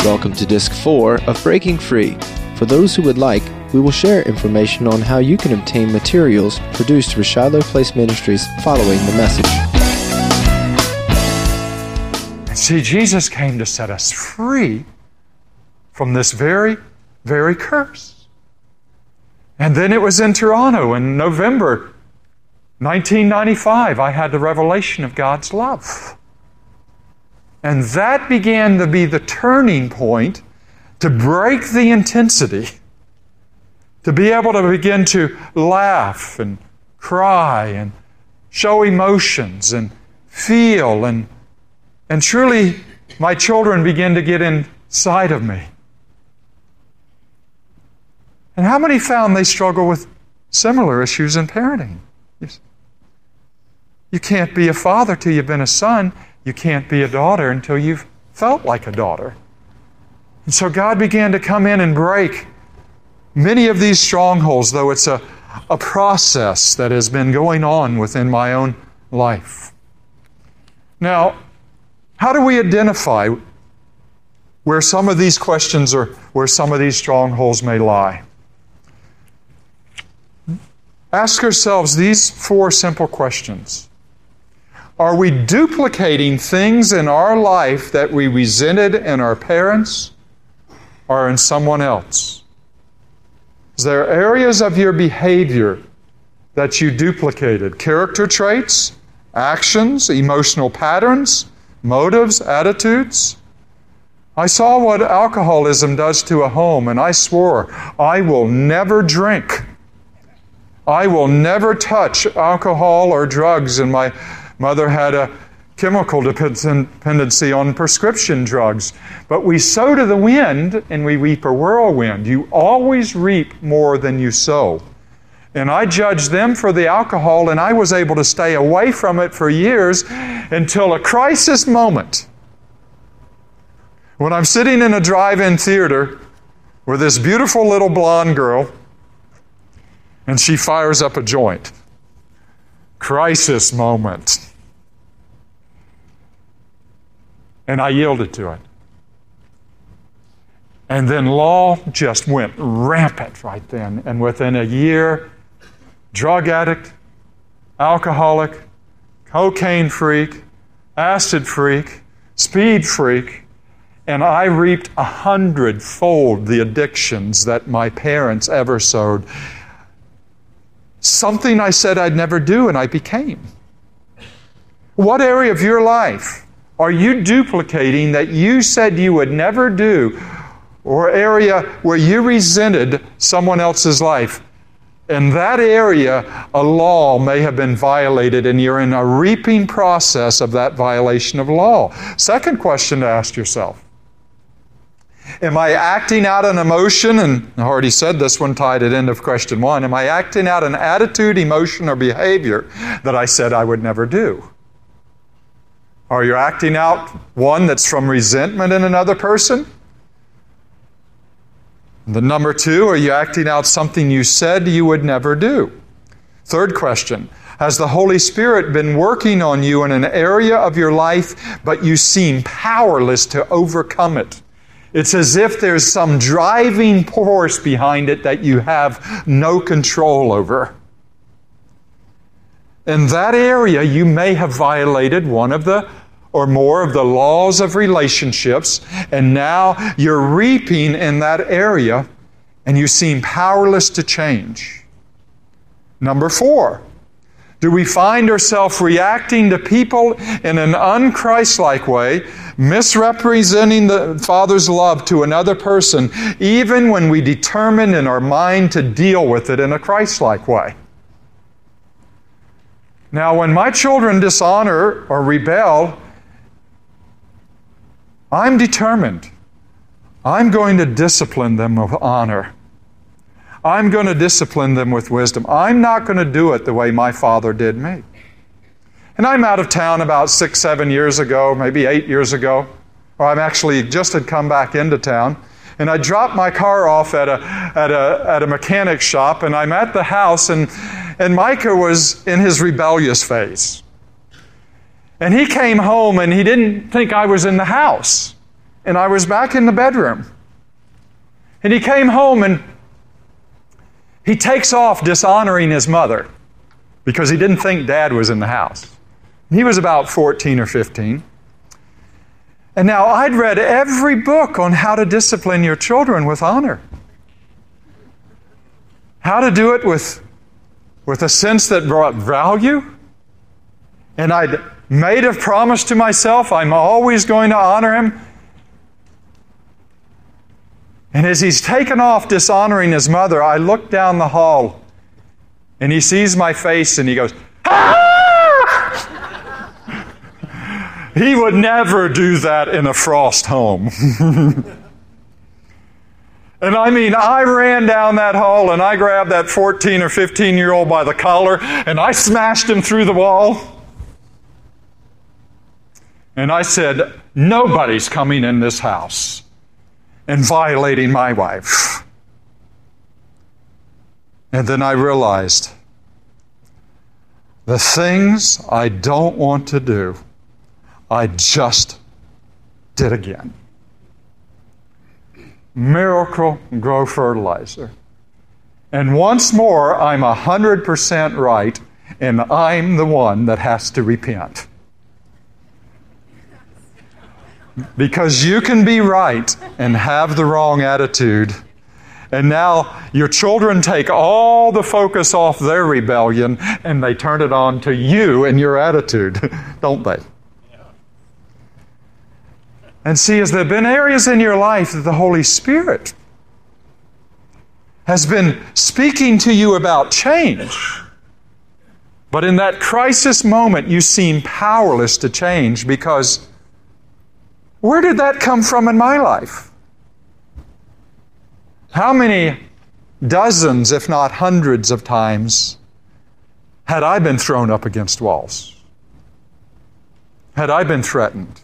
Welcome to Disc 4 of Breaking Free. For those who would like, we will share information on how you can obtain materials produced through Shiloh Place Ministries following the message. See, Jesus came to set us free from this very, very curse. And then it was in Toronto in November 1995, I had the revelation of God's love. And that began to be the turning point to break the intensity, to be able to begin to laugh and cry and show emotions and feel. And truly, my children began to get inside of me. And how many found they struggle with similar issues in parenting? You can't be a father till you've been a son. You can't be a daughter until you've felt like a daughter. And so God began to come in and break many of these strongholds, though it's a process that has been going on within my own life. Now, how do we identify where some of these questions or where some of these strongholds may lie? Ask ourselves these 4 simple questions. Are we duplicating things in our life that we resented in our parents or in someone else? Is there areas of your behavior that you duplicated? Character traits, actions, emotional patterns, motives, attitudes? I saw what alcoholism does to a home, and I swore, I will never drink. I will never touch alcohol or drugs. And my mother had a chemical dependency on prescription drugs. But we sow to the wind and we reap a whirlwind. You always reap more than you sow. And I judged them for the alcohol, and I was able to stay away from it for years until a crisis moment. When I'm sitting in a drive-in theater with this beautiful little blonde girl, and she fires up a joint. Crisis moment. And I yielded to it. And then law just went rampant right then. And within a year, drug addict, alcoholic, cocaine freak, acid freak, speed freak, and I reaped 100-fold the addictions that my parents ever sowed. Something I said I'd never do, and I became. What area of your life are you duplicating that you said you would never do, or area where you resented someone else's life? In that area, a law may have been violated, and you're in a reaping process of that violation of law. Second question to ask yourself. Am I acting out an emotion? And I already said this one, tied at end of question 1. Am I acting out an attitude, emotion, or behavior that I said I would never do? Are you acting out one that's from resentment in another person? The number 2, are you acting out something you said you would never do? Third question, has the Holy Spirit been working on you in an area of your life, but you seem powerless to overcome it? It's as if there's some driving force behind it that you have no control over. In that area, you may have violated one of the or more of the laws of relationships, and now you're reaping in that area, and you seem powerless to change. Number 4, do we find ourselves reacting to people in an un-Christ-like way, misrepresenting the Father's love to another person, even when we determine in our mind to deal with it in a Christ-like way? Now, when my children dishonor or rebel, I'm determined. I'm going to discipline them with honor. I'm going to discipline them with wisdom. I'm not going to do it the way my father did me. And I'm out of town about 6-7 years ago, maybe 8 years ago, or I'm actually just had come back into town. And I dropped my car off at a mechanic shop, and I'm at the house, and Micah was in his rebellious phase. And he came home, and he didn't think I was in the house. and I was back in the bedroom. And he came home and he takes off dishonoring his mother because he didn't think Dad was in the house. He was about 14 or 15. And now I'd read every book on how to discipline your children with honor. How to do it with a sense that brought value. And I'd made a promise to myself, I'm always going to honor him. And as he's taken off dishonoring his mother, I look down the hall and he sees my face and he goes, "Ah!" He would never do that in a Frost home. And I mean, I ran down that hall and I grabbed that 14 or 15-year-old by the collar and I smashed him through the wall. And I said, nobody's coming in this house and violating my wife. And then I realized the things I don't want to do, I just did again. Miracle-Gro Fertilizer. And once more, I'm 100% right, and I'm the one that has to repent. Because you can be right and have the wrong attitude, and now your children take all the focus off their rebellion and they turn it on to you and your attitude, don't they? And see, has there been areas in your life that the Holy Spirit has been speaking to you about change, but in that crisis moment you seem powerless to change because where did that come from in my life? How many dozens, if not hundreds of times, had I been thrown up against walls? Had I been threatened?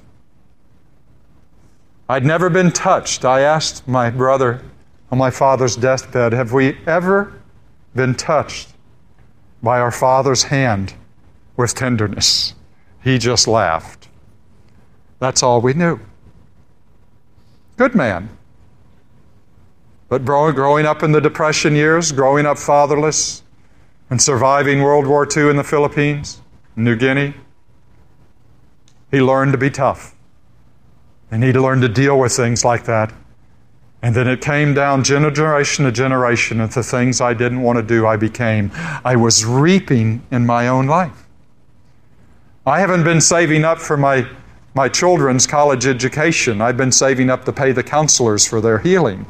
I'd never been touched. I asked my brother on my father's deathbed, have we ever been touched by our Father's hand with tenderness? He just laughed. That's all we knew. Good man. But growing up in the Depression years, growing up fatherless, and surviving World War II in the Philippines, New Guinea, he learned to be tough. And he learned to deal with things like that. And then it came down generation to generation, and the things I didn't want to do, I became. I was reaping in my own life. I haven't been saving up for my children's college education. I've been saving up to pay the counselors for their healing.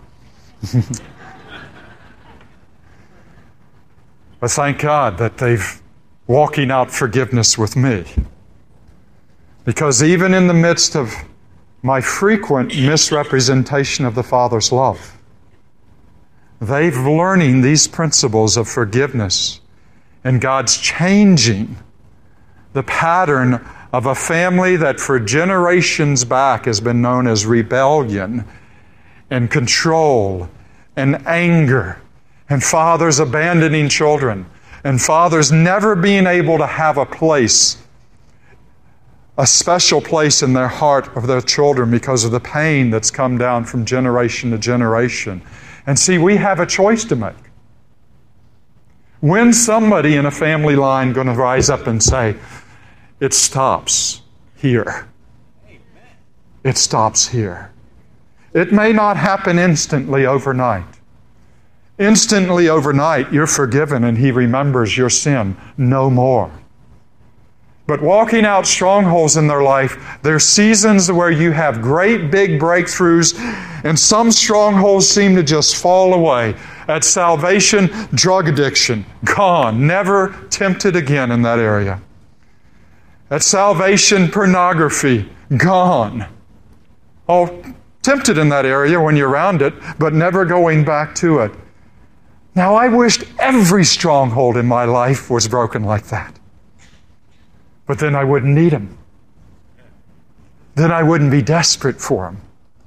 But thank God that they've walking out forgiveness with me. Because even in the midst of my frequent misrepresentation of the Father's love, they've learning these principles of forgiveness, and God's changing the pattern of a family that for generations back has been known as rebellion and control and anger, and fathers abandoning children, and fathers never being able to have a place, a special place in their heart of their children because of the pain that's come down from generation to generation. And see, we have a choice to make. When's somebody in a family line going to rise up and say, it stops here? It stops here. It may not happen instantly overnight. Instantly overnight, you're forgiven and He remembers your sin no more. But walking out strongholds in their life, there's seasons where you have great big breakthroughs and some strongholds seem to just fall away. At salvation, drug addiction, gone, never tempted again in that area. At salvation, pornography, gone. Oh, tempted in that area when you're around it, but never going back to it. Now, I wished every stronghold in my life was broken like that. But then I wouldn't need Him. Then I wouldn't be desperate for Him.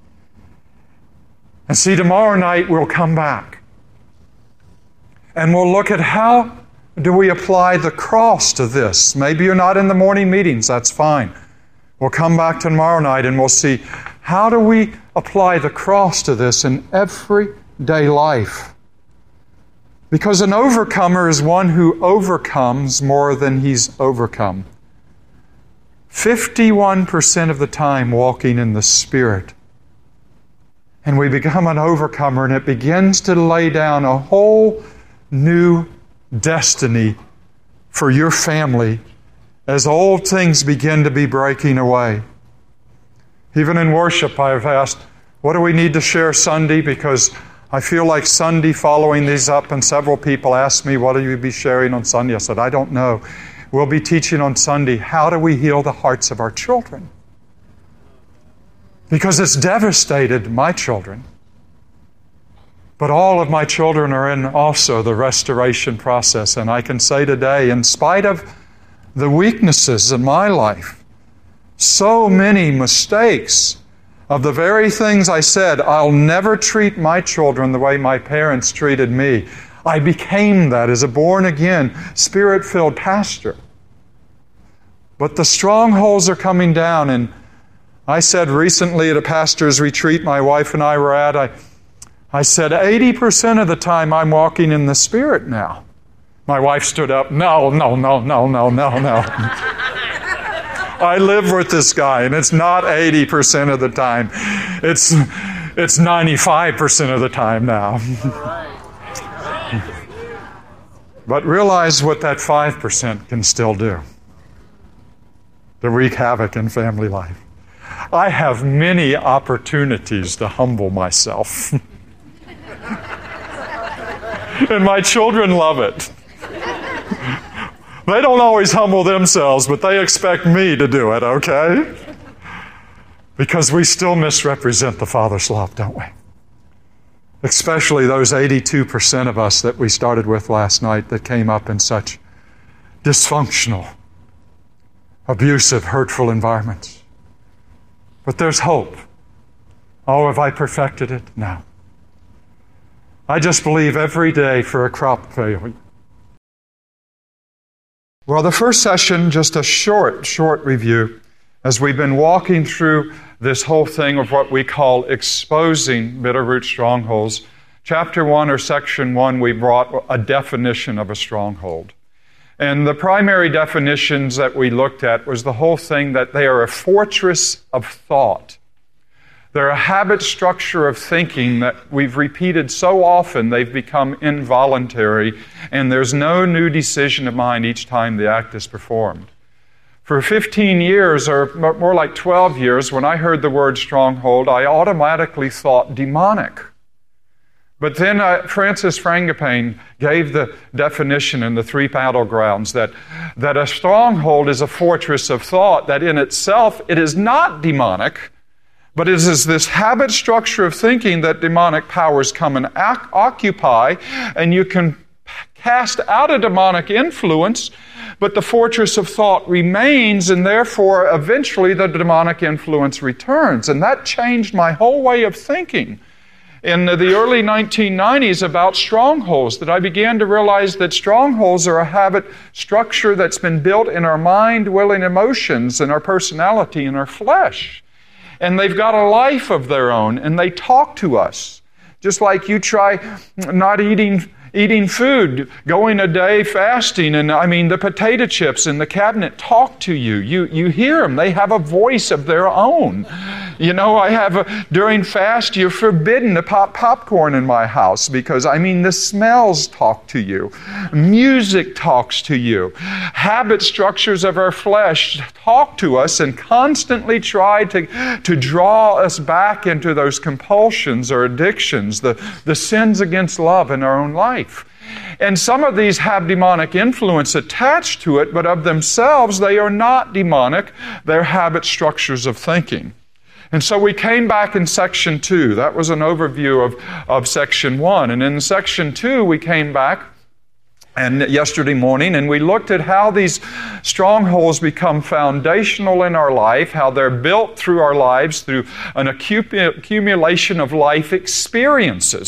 And see, tomorrow night we'll come back. And we'll look at how do we apply the cross to this. Maybe you're not in the morning meetings, that's fine. We'll come back tomorrow night and we'll see How do we apply the cross to this in everyday life? Because an overcomer is one who overcomes more than he's overcome. 51% of the time walking in the Spirit. And we become an overcomer, and it begins to lay down a whole new destiny for your family as old things begin to be breaking away. Even in worship, I've asked, what do we need to share Sunday? Because I feel like Sunday following these up, and several people asked me, what will you be sharing on Sunday? I said, I don't know. We'll be teaching on Sunday, how do we heal the hearts of our children? Because it's devastated my children. But all of my children are in also the restoration process. And I can say today, in spite of the weaknesses in my life, so many mistakes of the very things I said, I'll never treat my children the way my parents treated me. I became that as a born-again, Spirit-filled pastor. But the strongholds are coming down, and I said recently at a pastor's retreat my wife and I were at, I said, 80% of the time I'm walking in the Spirit now. My wife stood up, no. I live with this guy, and it's not 80% of the time. It's 95% of the time now. But realize what that 5% can still do. To wreak havoc in family life. I have many opportunities to humble myself. And my children love it. They don't always humble themselves, but they expect me to do it, okay? Because we still misrepresent the Father's love, don't we? Especially those 82% of us that we started with last night that came up in such dysfunctional, abusive, hurtful environments. But there's hope. Oh, have I perfected it? No. I just believe every day for a crop failure. Well, the first session, just a short review, as we've been walking through this whole thing of what we call exposing bitterroot strongholds. Chapter 1 or section 1, we brought a definition of a stronghold. And the primary definitions that we looked at was the whole thing that they are a fortress of thought. They're a habit structure of thinking that we've repeated so often they've become involuntary, and there's no new decision of mind each time the act is performed. For 15 years, or more like 12 years, when I heard the word stronghold, I automatically thought demonic. But then Francis Frangipane gave the definition in the 3 battlegrounds that a stronghold is a fortress of thought, that in itself it is not demonic, but it is this habit structure of thinking that demonic powers come and occupy, and you can cast out a demonic influence, but the fortress of thought remains, and therefore eventually the demonic influence returns. And that changed my whole way of thinking in the early 1990s about strongholds, that I began to realize that strongholds are a habit structure that's been built in our mind, will, and emotions, and our personality, and our flesh. And they've got a life of their own, and they talk to us. Just like you try not eating food, going a day fasting, and the potato chips in the cabinet talk to you. You hear them. They have a voice of their own. During fast, you're forbidden to pop popcorn in my house because, the smells talk to you. Music talks to you. Habit structures of our flesh talk to us and constantly try to draw us back into those compulsions or addictions, the sins against love in our own life. And some of these have demonic influence attached to it, but of themselves, they are not demonic. They're habit structures of thinking. And so we came back in section 2. That was an overview of section 1. And in section 2, we came back yesterday morning, and we looked at how these strongholds become foundational in our life, how they're built through our lives through an accumulation of life experiences.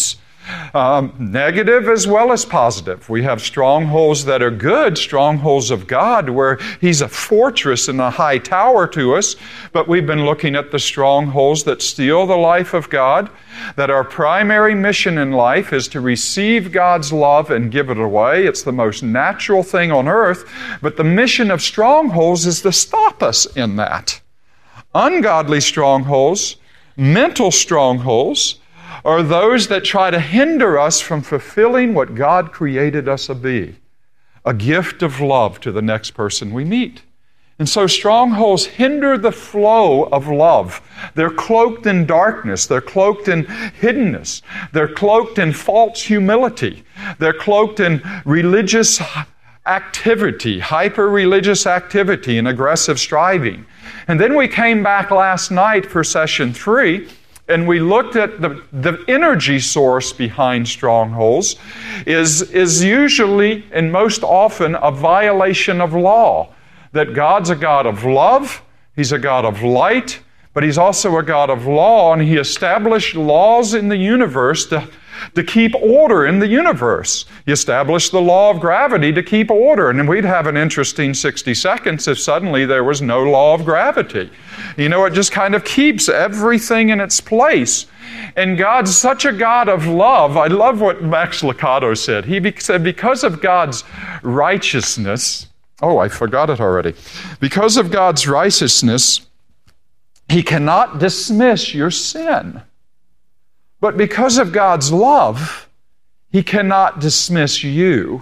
negative as well as positive. We have strongholds that are good, strongholds of God, where He's a fortress and a high tower to us, but we've been looking at the strongholds that steal the life of God, that our primary mission in life is to receive God's love and give it away. It's the most natural thing on earth, but the mission of strongholds is to stop us in that. Ungodly strongholds, mental strongholds, are those that try to hinder us from fulfilling what God created us to be, a gift of love to the next person we meet. And so strongholds hinder the flow of love. They're cloaked in darkness. They're cloaked in hiddenness. They're cloaked in false humility. They're cloaked in religious activity, hyper-religious activity, and aggressive striving. And then we came back last night for session 3, and we looked at the energy source behind strongholds is usually and most often a violation of law. That God's a God of love, He's a God of light, but He's also a God of law, and He established laws in the universe to keep order in the universe. He established the law of gravity to keep order, and we'd have an interesting 60 seconds if suddenly there was no law of gravity. You know, it just kind of keeps everything in its place. And God's such a God of love. I love what Max Lucado said. He said, because of God's righteousness, I forgot it already. Because of God's righteousness, He cannot dismiss your sin. But because of God's love, He cannot dismiss you.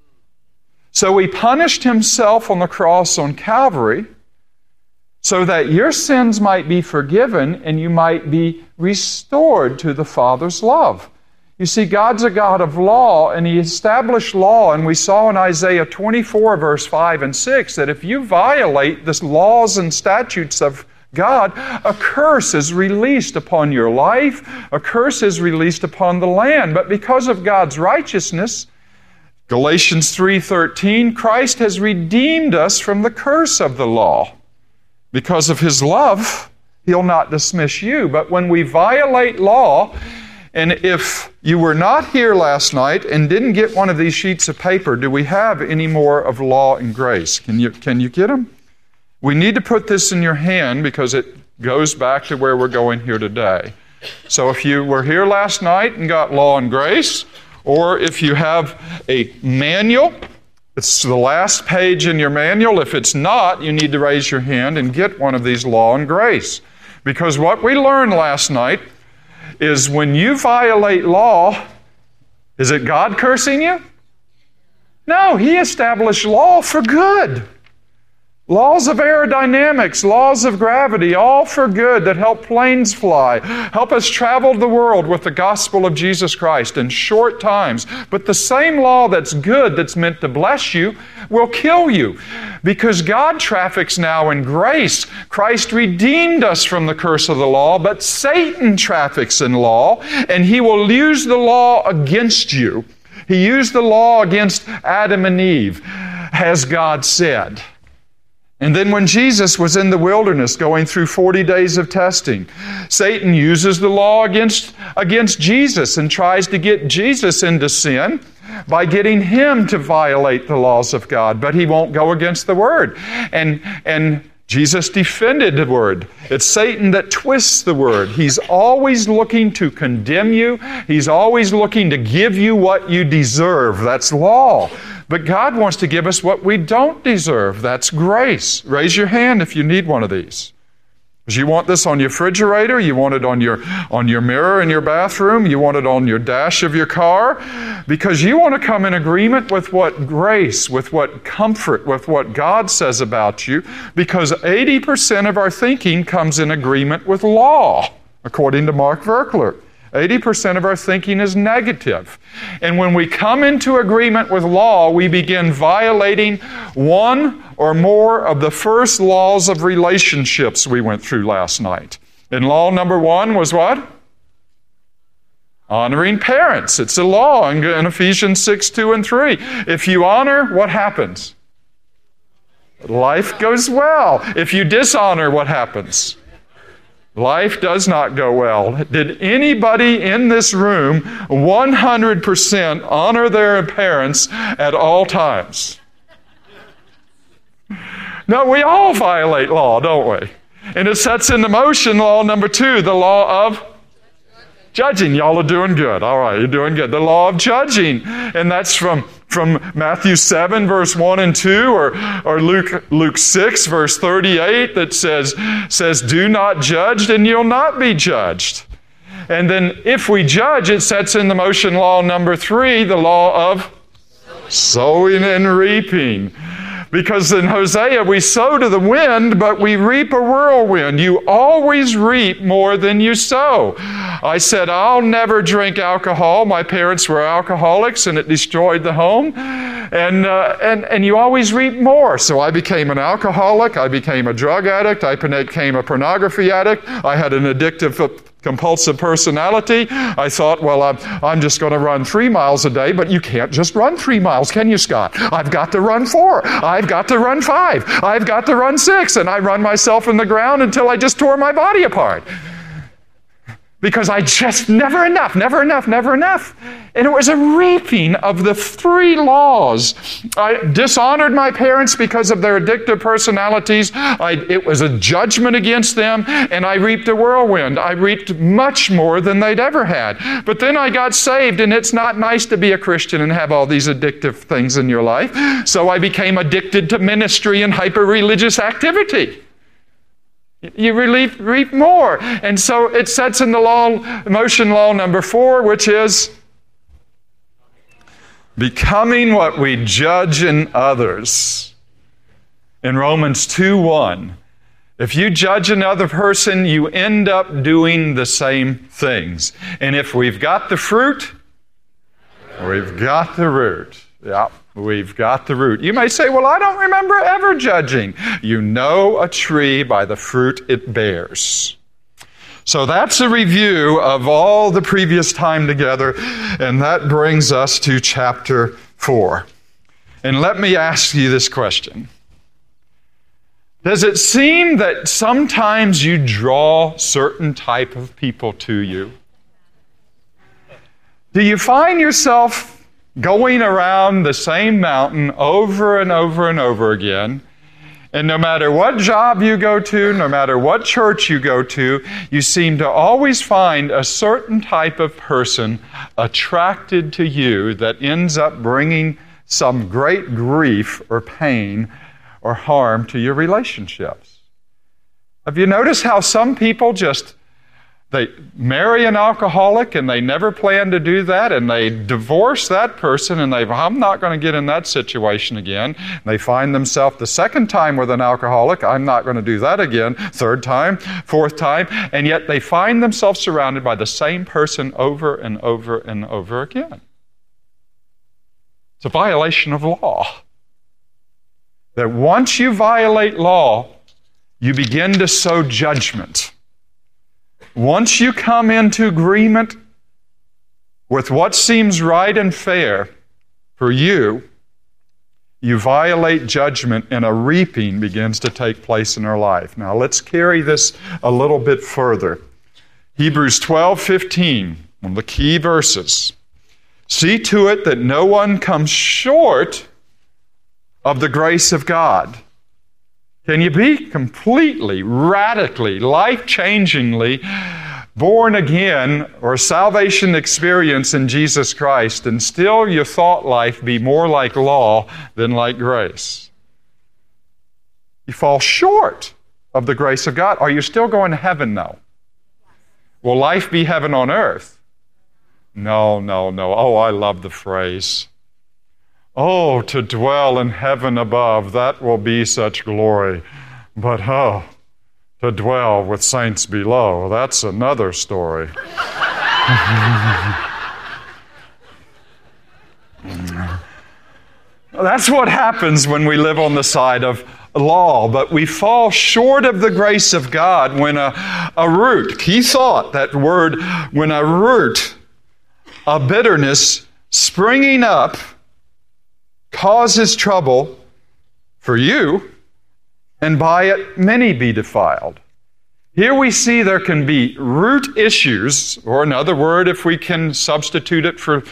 So He punished Himself on the cross on Calvary so that your sins might be forgiven and you might be restored to the Father's love. You see, God's a God of law, and He established law, and we saw in Isaiah 24, verse 5 and 6, that if you violate the laws and statutes of God, a curse is released upon your life, a curse is released upon the land. But because of God's righteousness, Galatians 3:13, Christ has redeemed us from the curse of the law. Because of His love, He'll not dismiss you. But when we violate law, and if you were not here last night and didn't get one of these sheets of paper, do we have any more of law and grace? Can you get them? We need to put this in your hand because it goes back to where we're going here today. So if you were here last night and got law and grace, or if you have a manual, it's the last page in your manual. If it's not, you need to raise your hand and get one of these law and grace. Because what we learned last night is when you violate law, is it God cursing you? No, He established law for good. Laws of aerodynamics, laws of gravity, all for good that help planes fly, help us travel the world with the gospel of Jesus Christ in short times. But the same law that's good, that's meant to bless you, will kill you. Because God traffics now in grace. Christ redeemed us from the curse of the law, but Satan traffics in law, and he will use the law against you. He used the law against Adam and Eve, as God said. And then when Jesus was in the wilderness going through 40 days of testing, Satan uses the law against Jesus and tries to get Jesus into sin by getting Him to violate the laws of God. But He won't go against the Word. And Jesus defended the Word. It's Satan that twists the Word. He's always looking to condemn you. He's always looking to give you what you deserve. That's law. But God wants to give us what we don't deserve. That's grace. Raise your hand if you need one of these. Because you want this on your refrigerator, you want it on your mirror in your bathroom, you want it on your dash of your car, because you want to come in agreement with what grace, with what comfort, with what God says about you, because 80% of our thinking comes in agreement with law, according to Mark Verkler. 80% of our thinking is negative. And when we come into agreement with law, we begin violating one or more of the first laws of relationships we went through last night. And law number 1 was what? Honoring parents. It's a law in Ephesians 6, 2, and 3. If you honor, what happens? Life goes well. If you dishonor, what happens? Life does not go well. Did anybody in this room 100% honor their parents at all times? No, we all violate law, don't we? And it sets into motion law number 2, the law of judging. Y'all are doing good. All right, you're doing good. The law of judging. And that's from Matthew 7, verse 1 and 2, or Luke 6, verse 38, that says, do not judge, and you'll not be judged. And then if we judge, it sets into motion law number 3, the law of sowing and reaping. Because in Hosea, we sow to the wind, but we reap a whirlwind. You always reap more than you sow. I said, I'll never drink alcohol. My parents were alcoholics, and it destroyed the home. And you always reap more. So I became an alcoholic. I became a drug addict. I became a pornography addict. I had an addictive compulsive personality. I thought, well, I'm just going to run 3 miles a day, but you can't just run 3 miles, can you, Scott? I've got to run 4. I've got to run 5. I've got to run 6. And I run myself in the ground until I just tore my body apart. Because I just, never enough. And it was a reaping of the 3 laws. I dishonored my parents because of their addictive personalities. It was a judgment against them, and I reaped a whirlwind. I reaped much more than they'd ever had. But then I got saved, and it's not nice to be a Christian and have all these addictive things in your life. So I became addicted to ministry and hyper-religious activity. You reap more. And so it sets in the motion law number 4, which is becoming what we judge in others. In Romans 2:1, if you judge another person, you end up doing the same things. And if we've got the fruit, we've got the root. Yeah. We've got the root. You may say, well, I don't remember ever judging. You know a tree by the fruit it bears. So that's a review of all the previous time together, and that brings us to chapter 4. And let me ask you this question. Does it seem that sometimes you draw certain type of people to you? Do you find yourself going around the same mountain over and over and over again, and no matter what job you go to, no matter what church you go to, you seem to always find a certain type of person attracted to you that ends up bringing some great grief or pain or harm to your relationships? Have you noticed how some people they marry an alcoholic and they never plan to do that, and they divorce that person, and I'm not going to get in that situation again. And they find themselves the second time with an alcoholic, I'm not going to do that again, third time, fourth time, and yet they find themselves surrounded by the same person over and over and over again. It's a violation of law. That once you violate law, you begin to sow judgment. Once you come into agreement with what seems right and fair for you, you violate judgment, and a reaping begins to take place in our life. Now let's carry this a little bit further. Hebrews 12:15, one of the key verses. See to it that no one comes short of the grace of God. Can you be completely, radically, life-changingly born again or salvation experience in Jesus Christ and still your thought life be more like law than like grace? You fall short of the grace of God. Are you still going to heaven now? Will life be heaven on earth? No. Oh, I love the phrase. Oh, to dwell in heaven above, that will be such glory. But to dwell with saints below, that's another story. That's what happens when we live on the side of law. But we fall short of the grace of God when a root, key thought, that word, when a root of bitterness springing up causes trouble for you, and by it many be defiled. Here we see there can be root issues, or another word, if we can substitute it for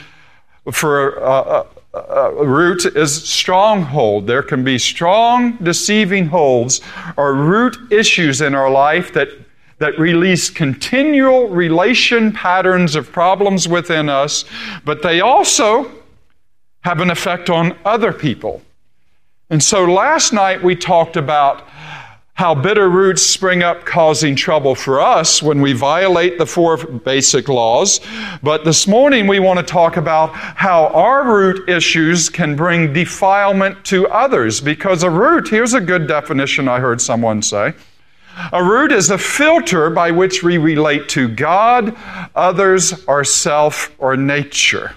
root, is stronghold. There can be strong deceiving holds or root issues in our life that release continual relation patterns of problems within us, but they also have an effect on other people. And so last night we talked about how bitter roots spring up causing trouble for us when we violate the 4 basic laws. But this morning we want to talk about how our root issues can bring defilement to others. Because a root, here's a good definition I heard someone say, a root is a filter by which we relate to God, others, ourself, or nature.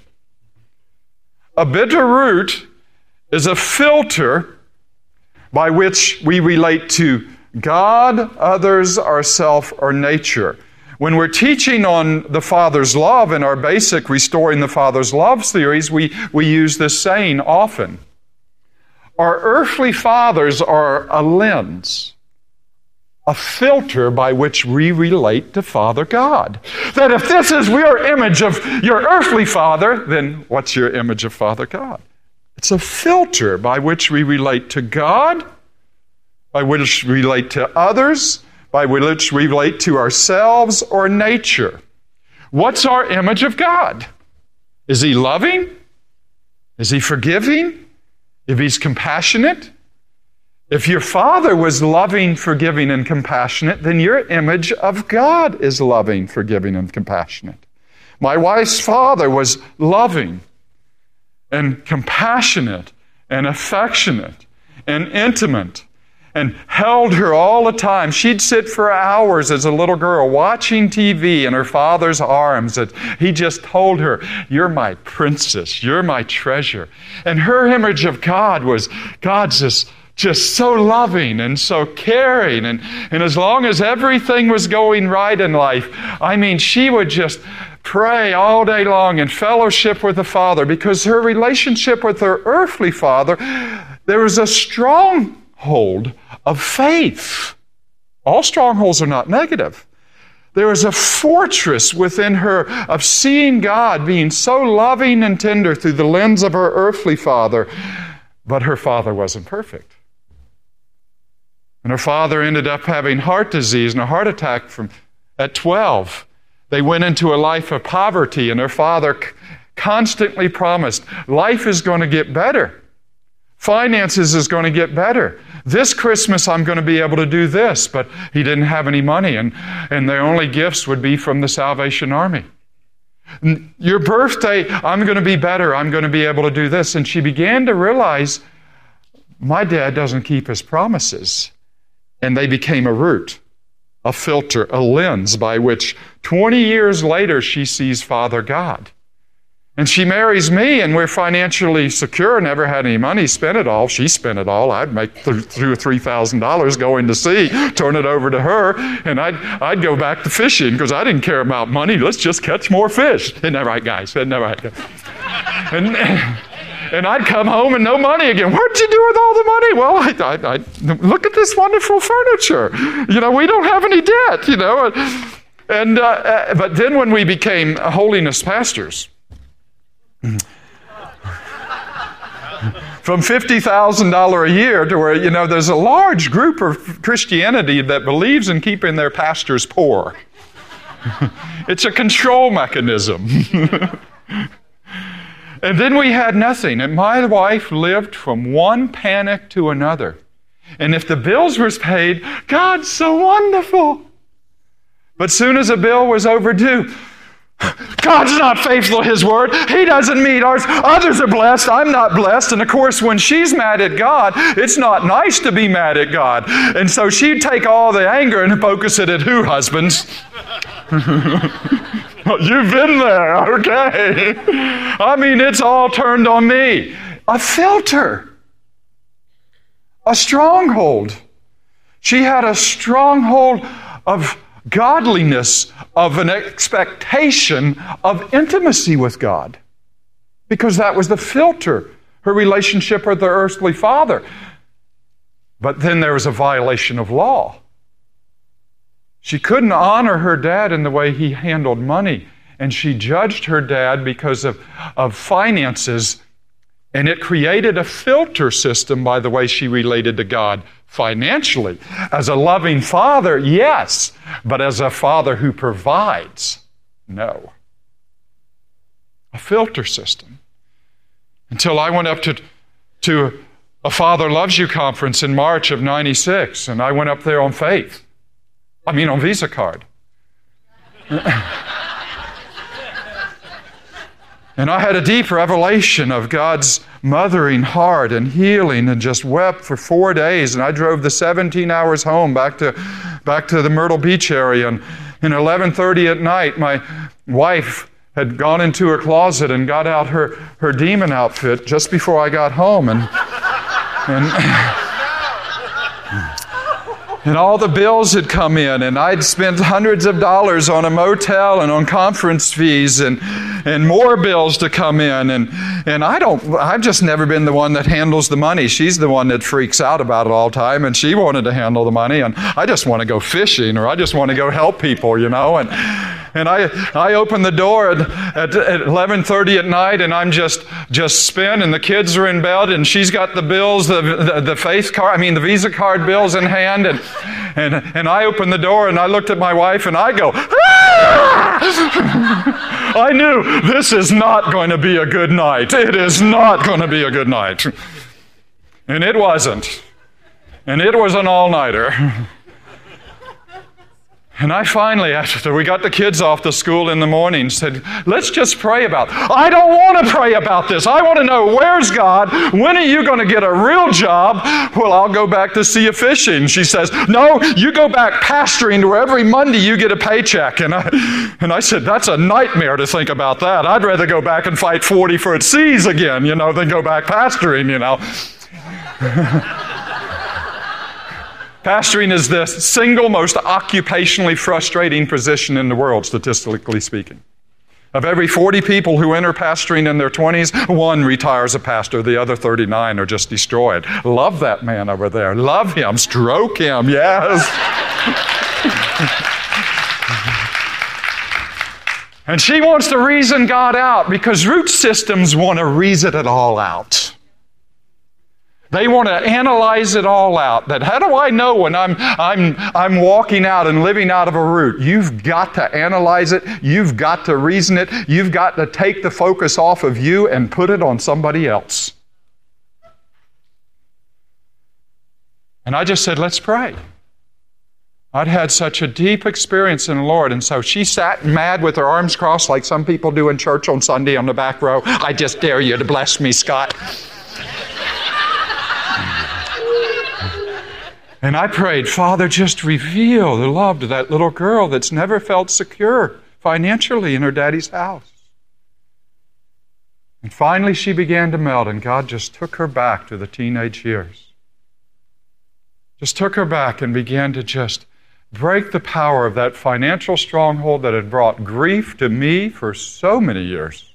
A bitter root is a filter by which we relate to God, others, ourself, or nature. When we're teaching on the Father's love in our basic Restoring the Father's Love series, we use this saying often. Our earthly fathers are a lens, a filter by which we relate to Father God. That if this is your image of your earthly father, then what's your image of Father God? It's a filter by which we relate to God, by which we relate to others, by which we relate to ourselves or nature. What's our image of God? Is He loving? Is He forgiving? If He's compassionate? If your father was loving, forgiving, and compassionate, then your image of God is loving, forgiving, and compassionate. My wife's father was loving and compassionate and affectionate and intimate and held her all the time. She'd sit for hours as a little girl watching TV in her father's arms. And he just told her, "You're my princess, you're my treasure." And her image of God was God's just so loving and so caring. And as long as everything was going right in life, I mean, she would just pray all day long and fellowship with the Father, because her relationship with her earthly father, there was a stronghold of faith. All strongholds are not negative. There was a fortress within her of seeing God being so loving and tender through the lens of her earthly father, but her father wasn't perfect. And her father ended up having heart disease and a heart attack at 12. They went into a life of poverty, and her father constantly promised, life is going to get better. Finances is going to get better. This Christmas I'm going to be able to do this, but he didn't have any money, and their only gifts would be from the Salvation Army. Your birthday, I'm going to be better. I'm going to be able to do this. And she began to realize, my dad doesn't keep his promises. And they became a root, a filter, a lens by which 20 years later she sees Father God. And she marries me, and we're financially secure, never had any money, spent it all. She spent it all. I'd make $2,000 or $3,000 going to sea, turn it over to her, and I'd go back to fishing because I didn't care about money. Let's just catch more fish. Isn't that right, guys? Isn't that right? And I'd come home and no money again. What'd you do with all the money? Well, I look at this wonderful furniture. You know, we don't have any debt, you know. But then when we became holiness pastors, from $50,000 a year to where, you know, there's a large group of Christianity that believes in keeping their pastors poor. It's a control mechanism. And then we had nothing. And my wife lived from one panic to another. And if the bills were paid, God's so wonderful. But soon as a bill was overdue, God's not faithful to His word. He doesn't meet ours. Others are blessed. I'm not blessed. And of course, when she's mad at God, it's not nice to be mad at God. And so she'd take all the anger and focus it at who, husbands? You've been there, okay. I mean, it's all turned on me. A filter. A stronghold. She had a stronghold of godliness, of an expectation of intimacy with God. Because that was the filter, her relationship with her earthly father. But then there was a violation of law. She couldn't honor her dad in the way he handled money. And she judged her dad because of finances. And it created a filter system by the way she related to God financially. As a loving father, yes. But as a father who provides, no. A filter system. Until I went up to a Father Loves You conference in March of '96, and I went up there on faith. On Visa card. And I had a deep revelation of God's mothering heart and healing, and just wept for 4 days. And I drove the 17 hours home back to the Myrtle Beach area. And at 11:30 at night, my wife had gone into her closet and got out her demon outfit just before I got home. And all the bills had come in, and I'd spent hundreds of dollars on a motel and on conference fees and more bills to come in. And I've just never been the one that handles the money. She's the one that freaks out about it all the time, and she wanted to handle the money, and I just want to go fishing, or I just want to go help people, And I opened the door at 11:30 at night, and I'm just spent, and the kids are in bed, and she's got the bills, the Visa card bills in hand, and I opened the door, and I looked at my wife, and I go, ah! I knew this is not going to be a good night. It is not going to be a good night. And it wasn't. And it was an all-nighter. And I finally, after we got the kids off to school in the morning, said, let's just pray about it. I don't want to pray about this. I want to know, where's God? When are you going to get a real job? Well, I'll go back to see you fishing. She says, no, you go back pastoring to where every Monday you get a paycheck. And I said, that's a nightmare to think about that. I'd rather go back and fight 40-foot seas again, than go back pastoring, Pastoring is the single most occupationally frustrating position in the world, statistically speaking. Of every 40 people who enter pastoring in their 20s, one retires a pastor. The other 39 are just destroyed. Love that man over there. Love him. Stroke him. Yes. And she wants to reason God out because root systems want to reason it all out. They want to analyze it all out. That how do I know when I'm walking out and living out of a root? You've got to analyze it. You've got to reason it. You've got to take the focus off of you and put it on somebody else. And I just said, let's pray. I'd had such a deep experience in the Lord, and so she sat mad with her arms crossed like some people do in church on Sunday on the back row. I just dare you to bless me, Scott. And I prayed, Father, just reveal the love to that little girl that's never felt secure financially in her daddy's house. And finally she began to melt, and God just took her back to the teenage years. Just took her back and began to just break the power of that financial stronghold that had brought grief to me for so many years.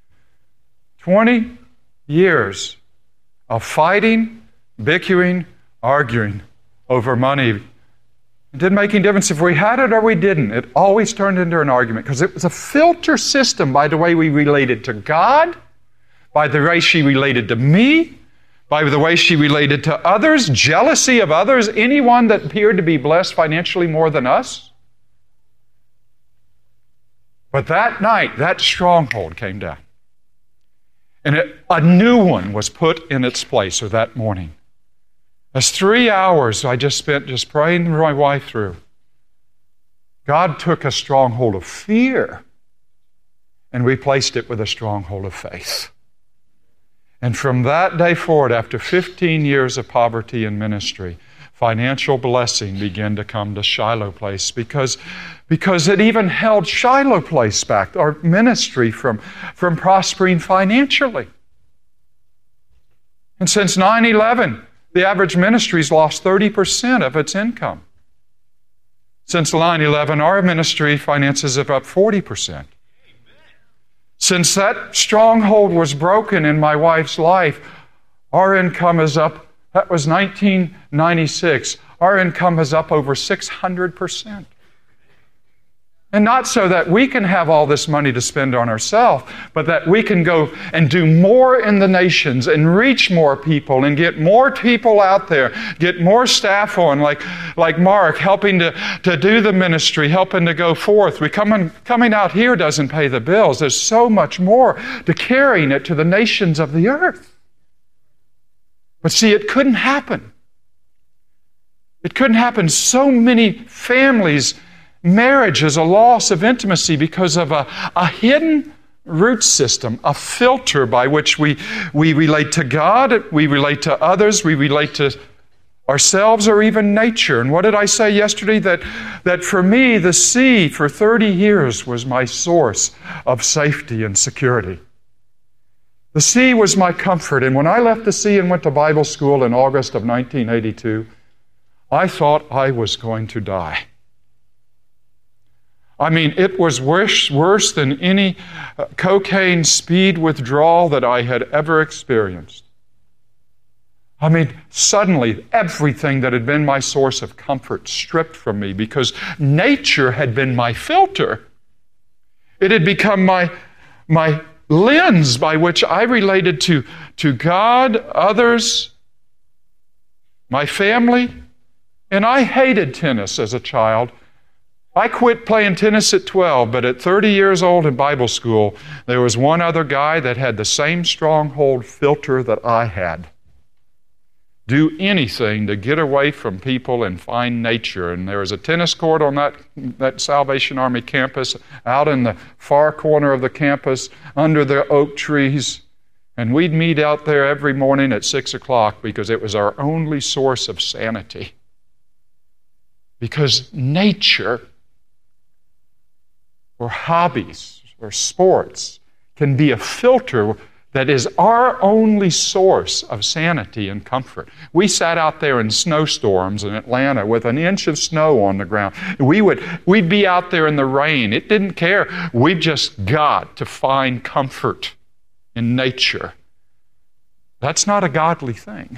20 years of fighting, bickering, arguing over money. It didn't make any difference if we had it or we didn't. It always turned into an argument because it was a filter system by the way we related to God, by the way she related to me, by the way she related to others, jealousy of others, anyone that appeared to be blessed financially more than us. But that night, that stronghold came down. And a new one was put in its place, or that morning. As 3 hours I just spent just praying my wife through, God took a stronghold of fear and replaced it with a stronghold of faith. And from that day forward, after 15 years of poverty and ministry, financial blessing began to come to Shiloh Place because it even held Shiloh Place back, our ministry, from prospering financially. And since 9/11, the average ministry's lost 30% of its income. Since 9/11, our ministry finances have up 40%. Since that stronghold was broken in my wife's life, our income is up. That was 1996. Our income is up over 600%. And not so that we can have all this money to spend on ourselves, but that we can go and do more in the nations and reach more people and get more people out there, get more staff on, like Mark, helping to do the ministry, helping to go forth. Coming out here doesn't pay the bills. There's so much more to carrying it to the nations of the earth. But see, it couldn't happen. It couldn't happen. So many families, marriage is a loss of intimacy because of a hidden root system, a filter by which we relate to God, we relate to others, we relate to ourselves or even nature. And what did I say yesterday? That for me, the sea for 30 years was my source of safety and security. The sea was my comfort. And when I left the sea and went to Bible school in August of 1982, I thought I was going to die. I mean, it was worse than any cocaine speed withdrawal that I had ever experienced. I mean, suddenly everything that had been my source of comfort stripped from me because nature had been my filter. It had become my lens by which I related to God, others, my family. And I hated tennis as a child. I quit playing tennis at 12, but at 30 years old in Bible school, there was one other guy that had the same stronghold filter that I had. Do anything to get away from people and find nature. And there was a tennis court on that Salvation Army campus, out in the far corner of the campus, under the oak trees. And we'd meet out there every morning at 6 o'clock because it was our only source of sanity. Because nature, or hobbies, or sports, can be a filter that is our only source of sanity and comfort. We sat out there in snowstorms in Atlanta with an inch of snow on the ground. We'd be out there in the rain. It didn't care. We just got to find comfort in nature. That's not a godly thing.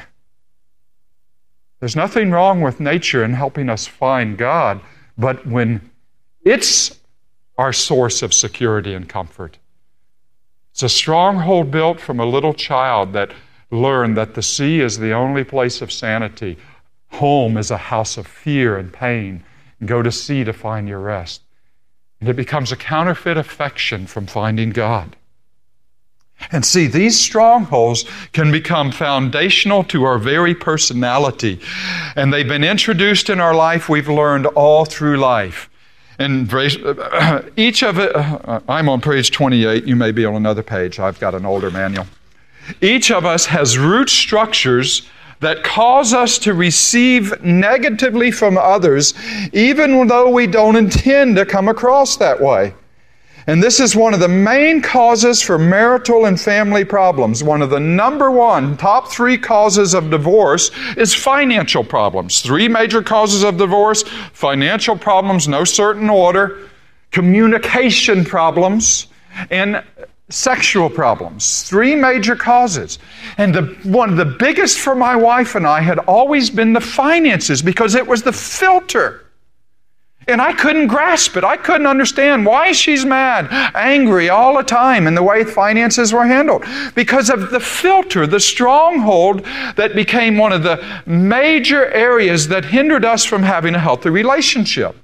There's nothing wrong with nature in helping us find God, but when it's our source of security and comfort. It's a stronghold built from a little child that learned that the sea is the only place of sanity. Home is a house of fear and pain. And go to sea to find your rest. And it becomes a counterfeit affection from finding God. And see, these strongholds can become foundational to our very personality. And they've been introduced in our life, we've learned all through life. And each of it, I'm on page 28, you may be on another page, I've got an older manual. Each of us has root structures that cause us to receive negatively from others, even though we don't intend to come across that way. And this is one of the main causes for marital and family problems. One of the number one, top 3 causes of divorce is financial problems. 3 major causes of divorce: financial problems, no certain order, communication problems, and sexual problems. 3 major causes. And one of the biggest for my wife and I had always been the finances, because it was the filter. And I couldn't grasp it. I couldn't understand why she's mad, angry all the time in the way finances were handled. Because of the filter, the stronghold that became one of the major areas that hindered us from having a healthy relationship.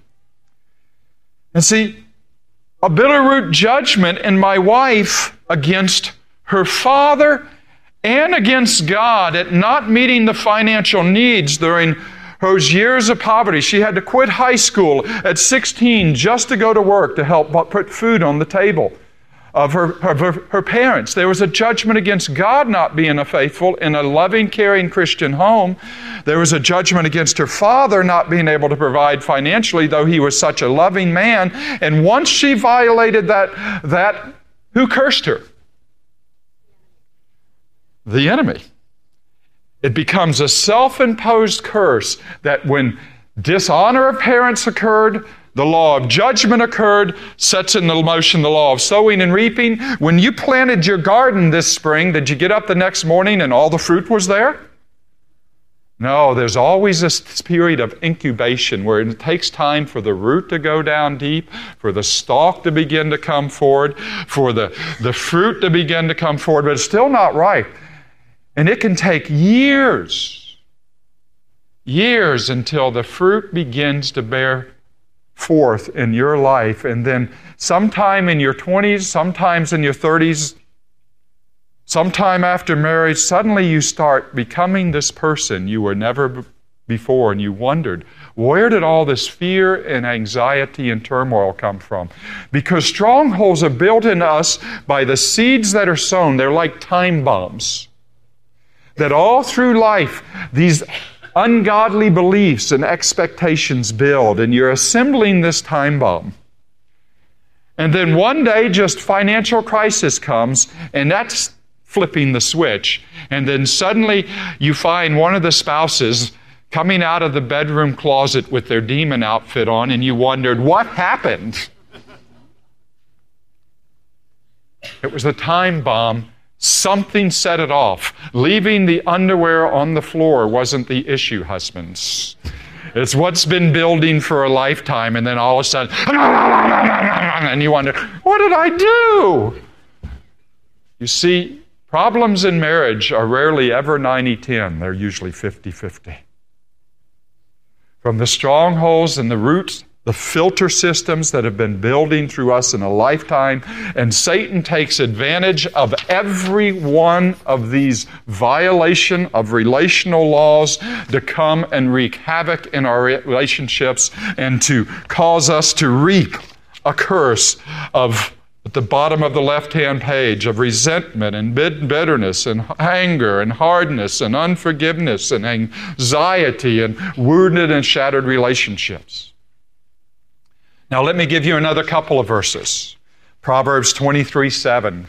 And see, a Billerud judgment in my wife against her father and against God at not meeting the financial needs during those years of poverty. She had to quit high school at 16 just to go to work to help put food on the table of her parents. There was a judgment against God not being faithful in a loving, caring Christian home. There was a judgment against her father not being able to provide financially, though he was such a loving man. And once she violated that, who cursed her? The enemy. It becomes a self-imposed curse that when dishonor of parents occurred, the law of judgment occurred, sets in motion the law of sowing and reaping. When you planted your garden this spring, did you get up the next morning and all the fruit was there? No, there's always this period of incubation where it takes time for the root to go down deep, for the stalk to begin to come forward, for the fruit to begin to come forward, but it's still not ripe. And it can take years until the fruit begins to bear forth in your life. And then sometime in your 20s, sometimes in your 30s, sometime after marriage, suddenly you start becoming this person you were never before, and you wondered, where did all this fear and anxiety and turmoil come from? Because strongholds are built in us by the seeds that are sown. They're like time bombs. That all through life, these ungodly beliefs and expectations build, and you're assembling this time bomb. And then one day, just financial crisis comes, and that's flipping the switch. And then suddenly you find one of the spouses coming out of the bedroom closet with their demon outfit on, and you wondered, what happened? It was a time bomb. Something set it off. Leaving the underwear on the floor wasn't the issue, husbands. It's what's been building for a lifetime, and then all of a sudden, and you wonder, what did I do? You see, problems in marriage are rarely ever 90-10. They're usually 50-50. From the strongholds and the roots, the filter systems that have been building through us in a lifetime, and Satan takes advantage of every one of these violation of relational laws to come and wreak havoc in our relationships and to cause us to reap a curse of, at the bottom of the left-hand page, of resentment and bitterness and anger and hardness and unforgiveness and anxiety and wounded and shattered relationships. Now let me give you another couple of verses. Proverbs 23:7.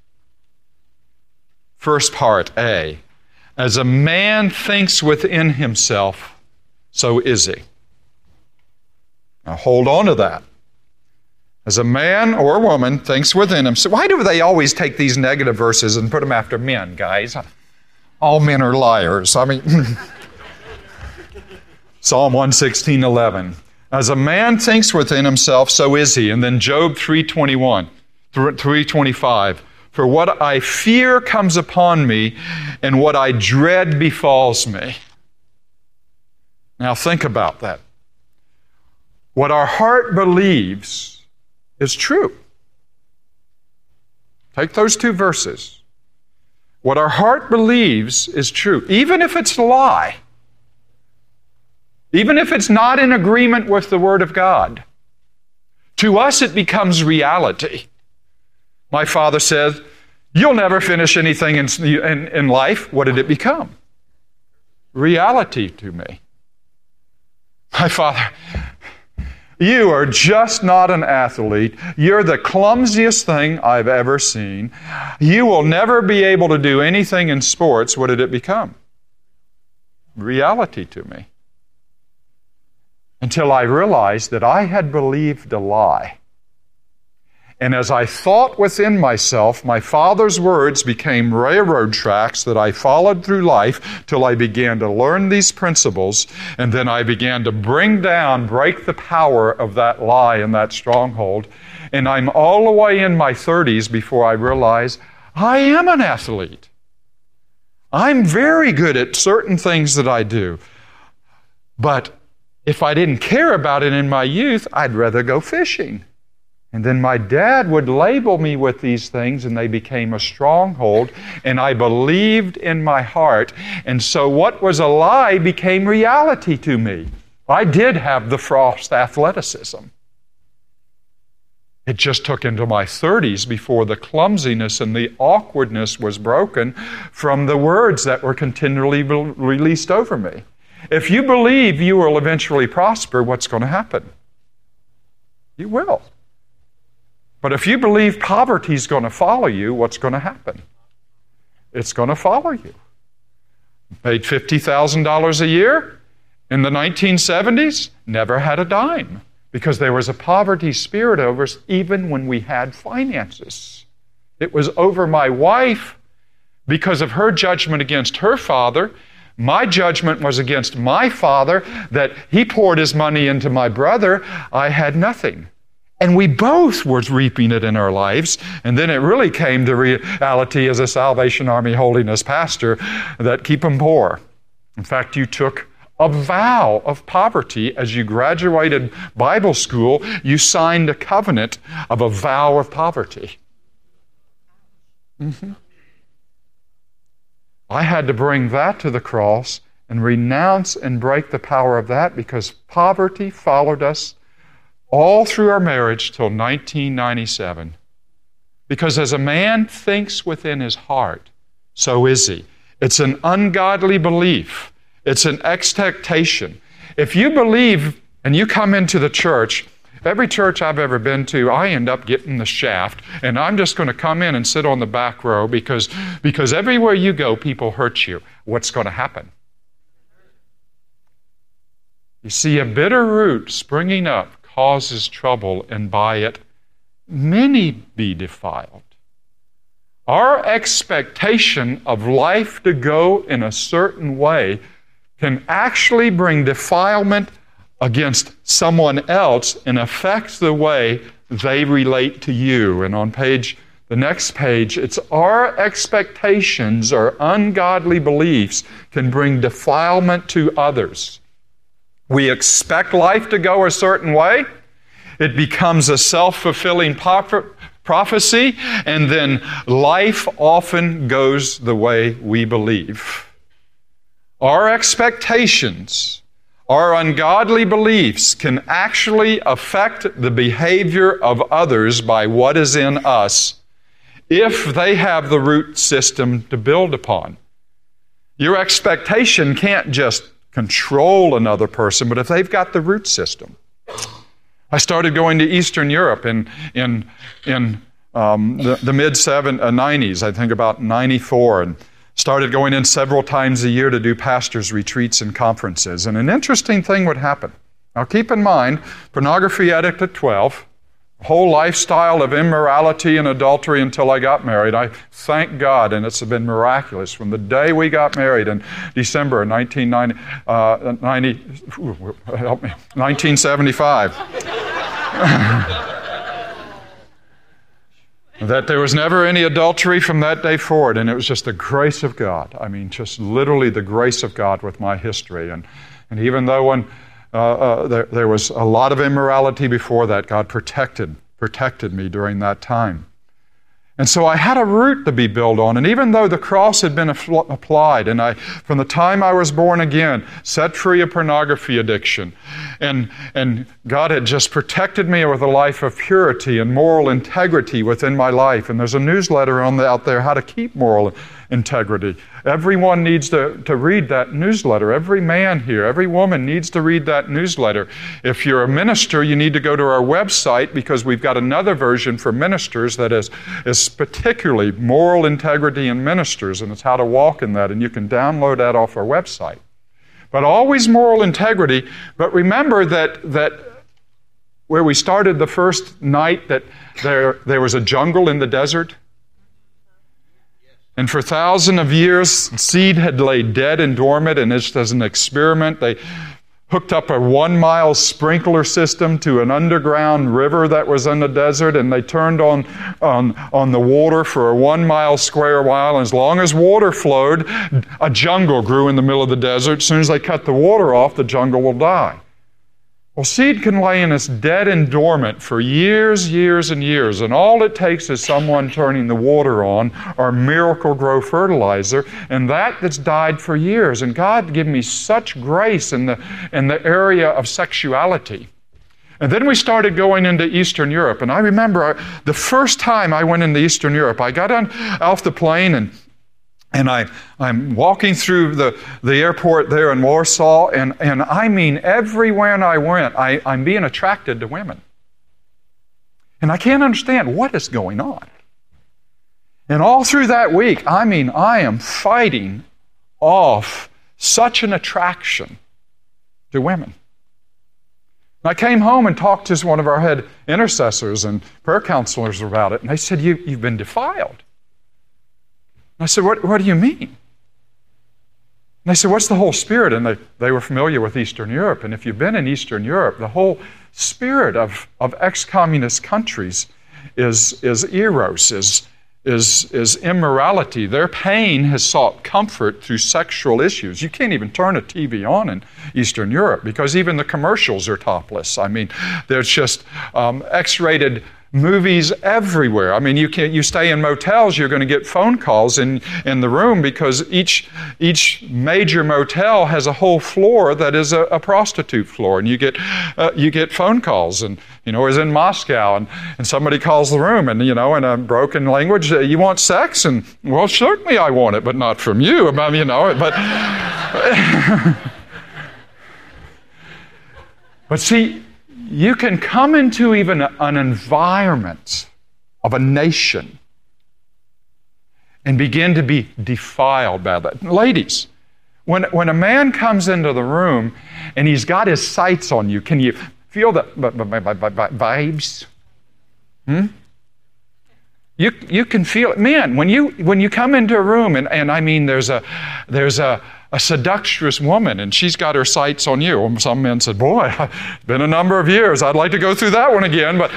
First part, A. As a man thinks within himself, so is he. Now hold on to that. As a man or a woman thinks within himself. Why do they always take these negative verses and put them after men, guys? All men are liars. I mean, Psalm 116:11. As a man thinks within himself, so is he. And then Job 3:25. For what I fear comes upon me, and what I dread befalls me. Now think about that. What our heart believes is true. Take those two verses. What our heart believes is true, even if it's a lie. Even if it's not in agreement with the Word of God. To us, it becomes reality. My father says, you'll never finish anything in life. What did it become? Reality to me. My father, you are just not an athlete. You're the clumsiest thing I've ever seen. You will never be able to do anything in sports. What did it become? Reality to me. Until I realized that I had believed a lie. And as I thought within myself, my father's words became railroad tracks that I followed through life till I began to learn these principles, and then I began to break the power of that lie and that stronghold. And I'm all the way in my 30s before I realize I am an athlete. I'm very good at certain things that I do. But if I didn't care about it in my youth, I'd rather go fishing. And then my dad would label me with these things, and they became a stronghold, and I believed in my heart. And so what was a lie became reality to me. I did have the Frost athleticism. It just took into my 30s before the clumsiness and the awkwardness was broken from the words that were continually released over me. If you believe you will eventually prosper, what's going to happen? You will. But if you believe poverty is going to follow you, what's going to happen? It's going to follow you. Paid $50,000 a year in the 1970s, never had a dime, because there was a poverty spirit over us even when we had finances. It was over my wife because of her judgment against her father. My judgment was against my father, that he poured his money into my brother. I had nothing. And we both were reaping it in our lives. And then it really came to reality as a Salvation Army Holiness pastor that keep them poor. In fact, you took a vow of poverty as you graduated Bible school. You signed a covenant of a vow of poverty. I had to bring that to the cross and renounce and break the power of that, because poverty followed us all through our marriage till 1997. Because as a man thinks within his heart, so is he. It's an ungodly belief. It's an expectation. If you believe and you come into the church, every church I've ever been to, I end up getting the shaft, and I'm just going to come in and sit on the back row because everywhere you go, people hurt you. What's going to happen? You see, a bitter root springing up causes trouble, and by it many be defiled. Our expectation of life to go in a certain way can actually bring defilement against someone else and affect the way they relate to you. And on the next page, it's our expectations or ungodly beliefs can bring defilement to others. We expect life to go a certain way. It becomes a self-fulfilling prophecy, and then life often goes the way we believe. Our expectations, our ungodly beliefs can actually affect the behavior of others by what is in us if they have the root system to build upon. Your expectation can't just control another person, but if they've got the root system. I started going to Eastern Europe in the mid-90s, I think about 94, and started going in several times a year to do pastors' retreats and conferences. And an interesting thing would happen. Now keep in mind, pornography addict at 12, whole lifestyle of immorality and adultery until I got married. I thank God, and it's been miraculous. From the day we got married in December of 1975, that there was never any adultery from that day forward, and it was just the grace of God. I mean, just literally the grace of God with my history. And even though when there was a lot of immorality before that, God protected me during that time. And so I had a root to be built on. And even though the cross had been applied, and I, from the time I was born again, set free of pornography addiction, and God had just protected me with a life of purity and moral integrity within my life. And there's a newsletter out there, How to Keep Moral Integrity. Everyone needs to read that newsletter. Every man here, every woman needs to read that newsletter. If you're a minister, you need to go to our website, because we've got another version for ministers that is particularly moral integrity in ministers, and it's how to walk in that, and you can download that off our website. But always moral integrity. But remember that where we started the first night, that there was a jungle in the desert. And for thousands of years, seed had laid dead and dormant, and just as an experiment, they hooked up a 1-mile sprinkler system to an underground river that was in the desert, and they turned on the water for a 1-mile square mile. And as long as water flowed, a jungle grew in the middle of the desert. As soon as they cut the water off, the jungle will die. Well, seed can lay in us dead and dormant for years, years, and years, and all it takes is someone turning the water on, or Miracle-Gro fertilizer, and that's died for years. And God gave me such grace in the area of sexuality. And then we started going into Eastern Europe, and I remember the first time I went into Eastern Europe, I got off the plane, and I'm walking through the airport there in Warsaw, and I mean, everywhere I went, I'm being attracted to women. And I can't understand what is going on. And all through that week, I mean, I am fighting off such an attraction to women. And I came home and talked to one of our head intercessors and prayer counselors about it, and they said, you've been defiled. I said, what do you mean? And they said, what's the whole spirit? And they were familiar with Eastern Europe. And if you've been in Eastern Europe, the whole spirit of ex-communist countries is eros, is immorality. Their pain has sought comfort through sexual issues. You can't even turn a TV on in Eastern Europe because even the commercials are topless. I mean, there's just X-rated movies everywhere. I mean, you stay in motels, you're going to get phone calls in the room because each major motel has a whole floor that is a prostitute floor, and you get phone calls. And I was in Moscow, and somebody calls the room, and in a broken language, you want sex? And well, certainly I want it, but not from you. But see, you can come into even an environment of a nation and begin to be defiled by that. Ladies, when a man comes into the room and he's got his sights on you, can you feel the vibes? You can feel it. Man, when you come into a room and I mean there's a seductrous woman, and she's got her sights on you. And some men said, boy, it's been a number of years. I'd like to go through that one again. But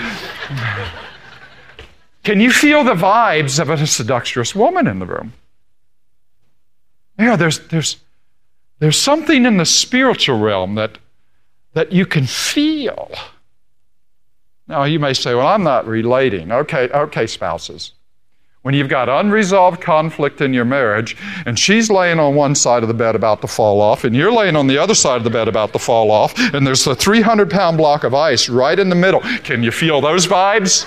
can you feel the vibes of a seductrous woman in the room? Yeah, there's something in the spiritual realm that you can feel. Now, you may say, well, I'm not relating. Okay, spouses. When you've got unresolved conflict in your marriage, and she's laying on one side of the bed about to fall off, and you're laying on the other side of the bed about to fall off, and there's a 300-pound block of ice right in the middle. Can you feel those vibes?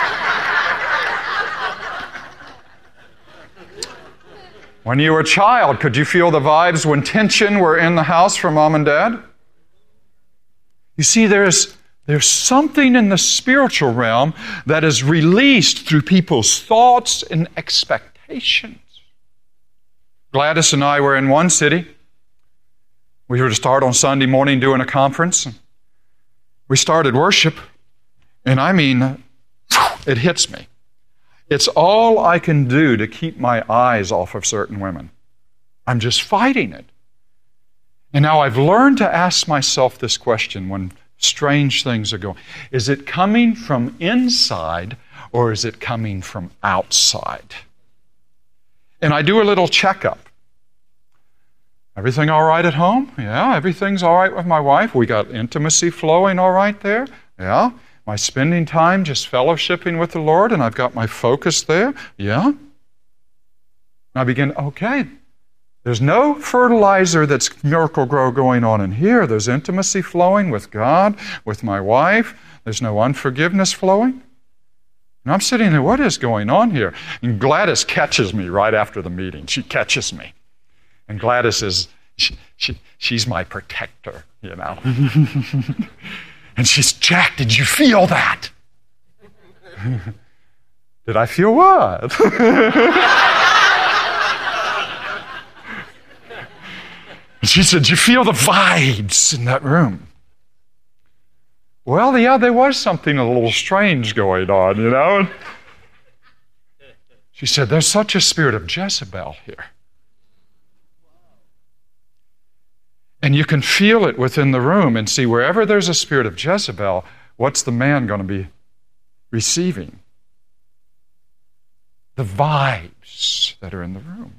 When you were a child, could you feel the vibes when tension were in the house for mom and dad? You see, there's something in the spiritual realm that is released through people's thoughts and expectations. Gladys and I were in one city. We were to start on Sunday morning doing a conference. We started worship, and I mean, it hits me. It's all I can do to keep my eyes off of certain women. I'm just fighting it. And now I've learned to ask myself this question when strange things are going. Is it coming from inside or is it coming from outside? And I do a little checkup. Everything all right at home? Yeah, everything's all right with my wife. We got intimacy flowing all right there? Yeah. Am I spending time just fellowshipping with the Lord and I've got my focus there? Yeah. And I begin, okay, there's no fertilizer that's Miracle-Gro going on in here. There's intimacy flowing with God, with my wife. There's no unforgiveness flowing. And I'm sitting there, what is going on here? And Gladys catches me right after the meeting. She catches me. And Gladys is, she's my protector, And she's, Jack, did you feel that? Did I feel what? And she said, you feel the vibes in that room? Well, yeah, there was something a little strange going on, She said, there's such a spirit of Jezebel here. And you can feel it within the room and see wherever there's a spirit of Jezebel, what's the man going to be receiving? The vibes that are in the room.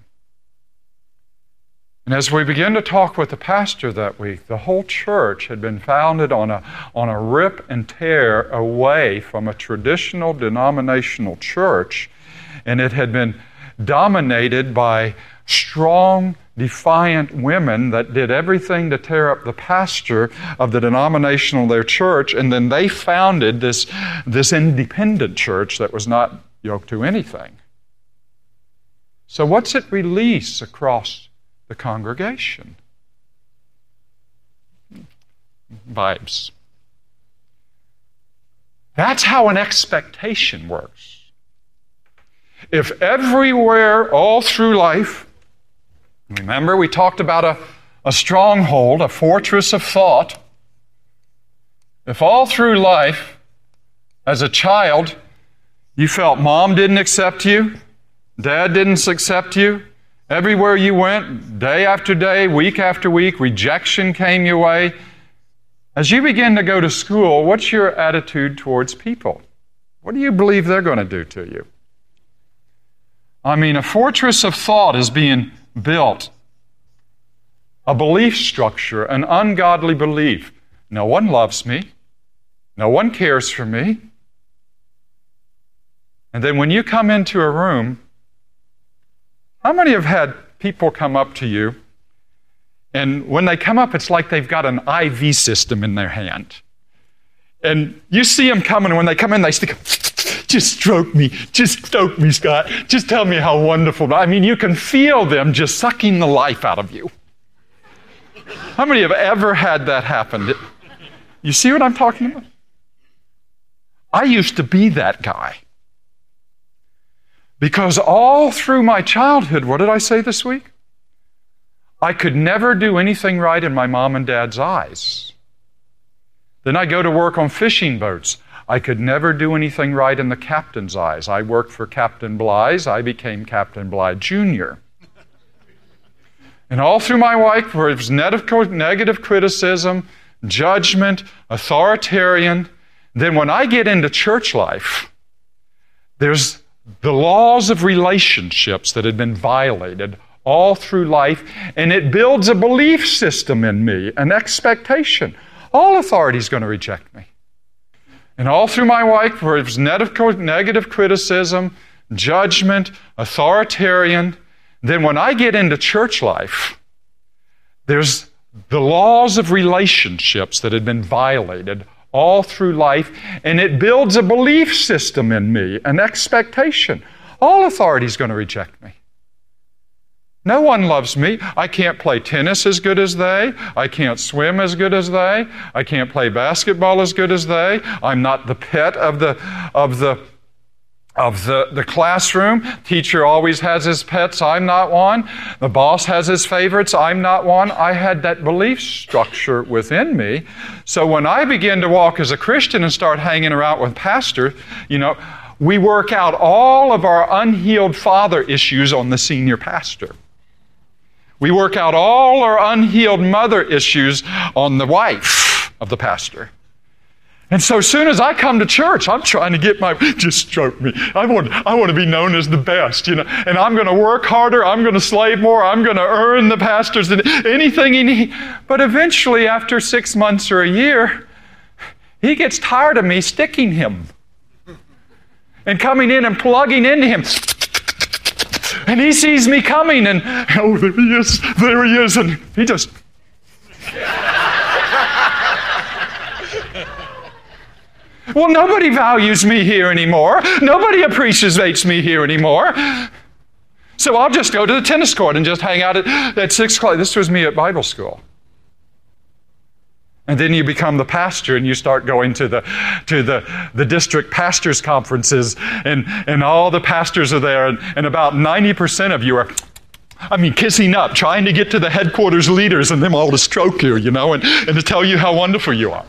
And as we began to talk with the pastor that week, the whole church had been founded on a rip and tear away from a traditional denominational church, and it had been dominated by strong, defiant women that did everything to tear up the pastor of the denomination of their church, and then they founded this independent church that was not yoked to anything. So what's it release across the congregation? Vibes. That's how an expectation works. If everywhere, all through life, remember we talked about a stronghold, a fortress of thought. If all through life, as a child, you felt mom didn't accept you, dad didn't accept you, Everywhere you went, day after day, week after week, rejection came your way. As you begin to go to school, what's your attitude towards people? What do you believe they're going to do to you? I mean, a fortress of thought is being built. A belief structure, an ungodly belief. No one loves me. No one cares for me. And then when you come into a room, how many have had people come up to you, and when they come up, it's like they've got an IV system in their hand. And you see them coming, and when they come in, they stick, just stroke me, Scott. Just tell me how wonderful. I mean, you can feel them just sucking the life out of you. How many have ever had that happen? You see what I'm talking about? I used to be that guy. Because all through my childhood, what did I say this week? I could never do anything right in my mom and dad's eyes. Then I go to work on fishing boats. I could never do anything right in the captain's eyes. I worked for Captain Blythe. I became Captain Blythe Jr. And all through my life, where it was negative criticism, judgment, authoritarian. Then when I get into church life, there's the laws of relationships that had been violated all through life, and it builds a belief system in me, an expectation. All authority is going to reject me. And all through my life, where it was negative criticism, judgment, authoritarian, then when I get into church life, there's the laws of relationships that had been violated all through life, and it builds a belief system in me, an expectation. All authority is going to reject me. No one loves me. I can't play tennis as good as they. I can't swim as good as they. I can't play basketball as good as they. I'm not the pet of the classroom. Teacher always has his pets. I'm not one. The boss has his favorites. I'm not one. I had that belief structure within me. So when I began to walk as a Christian and start hanging around with pastors, we work out all of our unhealed father issues on the senior pastor. We work out all our unhealed mother issues on the wife of the pastor. And so as soon as I come to church, I'm trying to get just stroke me. I want to be known as the best, and I'm going to work harder, I'm going to slave more, I'm going to earn the pastor's anything he needs. But eventually, after 6 months or a year, he gets tired of me sticking him and coming in and plugging into him. And he sees me coming, and oh, there he is, and he just... Well, nobody values me here anymore. Nobody appreciates me here anymore. So I'll just go to the tennis court and just hang out at 6 o'clock. This was me at Bible school. And then you become the pastor, and you start going to the district pastors' conferences, and all the pastors are there, and about 90% of you are, kissing up, trying to get to the headquarters leaders and them all to stroke you, and to tell you how wonderful you are.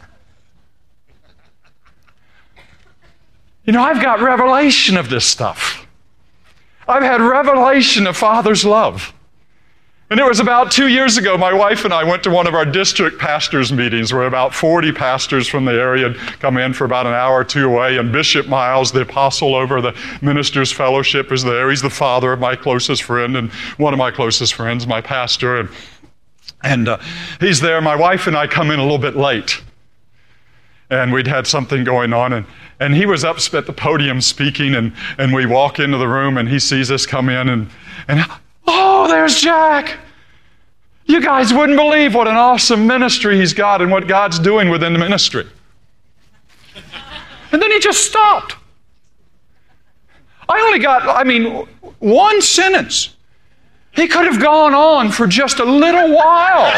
I've got revelation of this stuff. I've had revelation of Father's love. And it was about 2 years ago, my wife and I went to one of our district pastors' meetings where about 40 pastors from the area had come in for about an hour or two away, and Bishop Miles, the apostle over the Ministers' Fellowship, is there. He's the father of my closest friend, and one of my closest friends, my pastor, and he's there. My wife and I come in a little bit late, and we'd had something going on, and he was up at the podium speaking, and we walk into the room, and he sees us come in, and oh, there's Jack. You guys wouldn't believe what an awesome ministry he's got and what God's doing within the ministry. And then he just stopped. I only got, one sentence. He could have gone on for just a little while.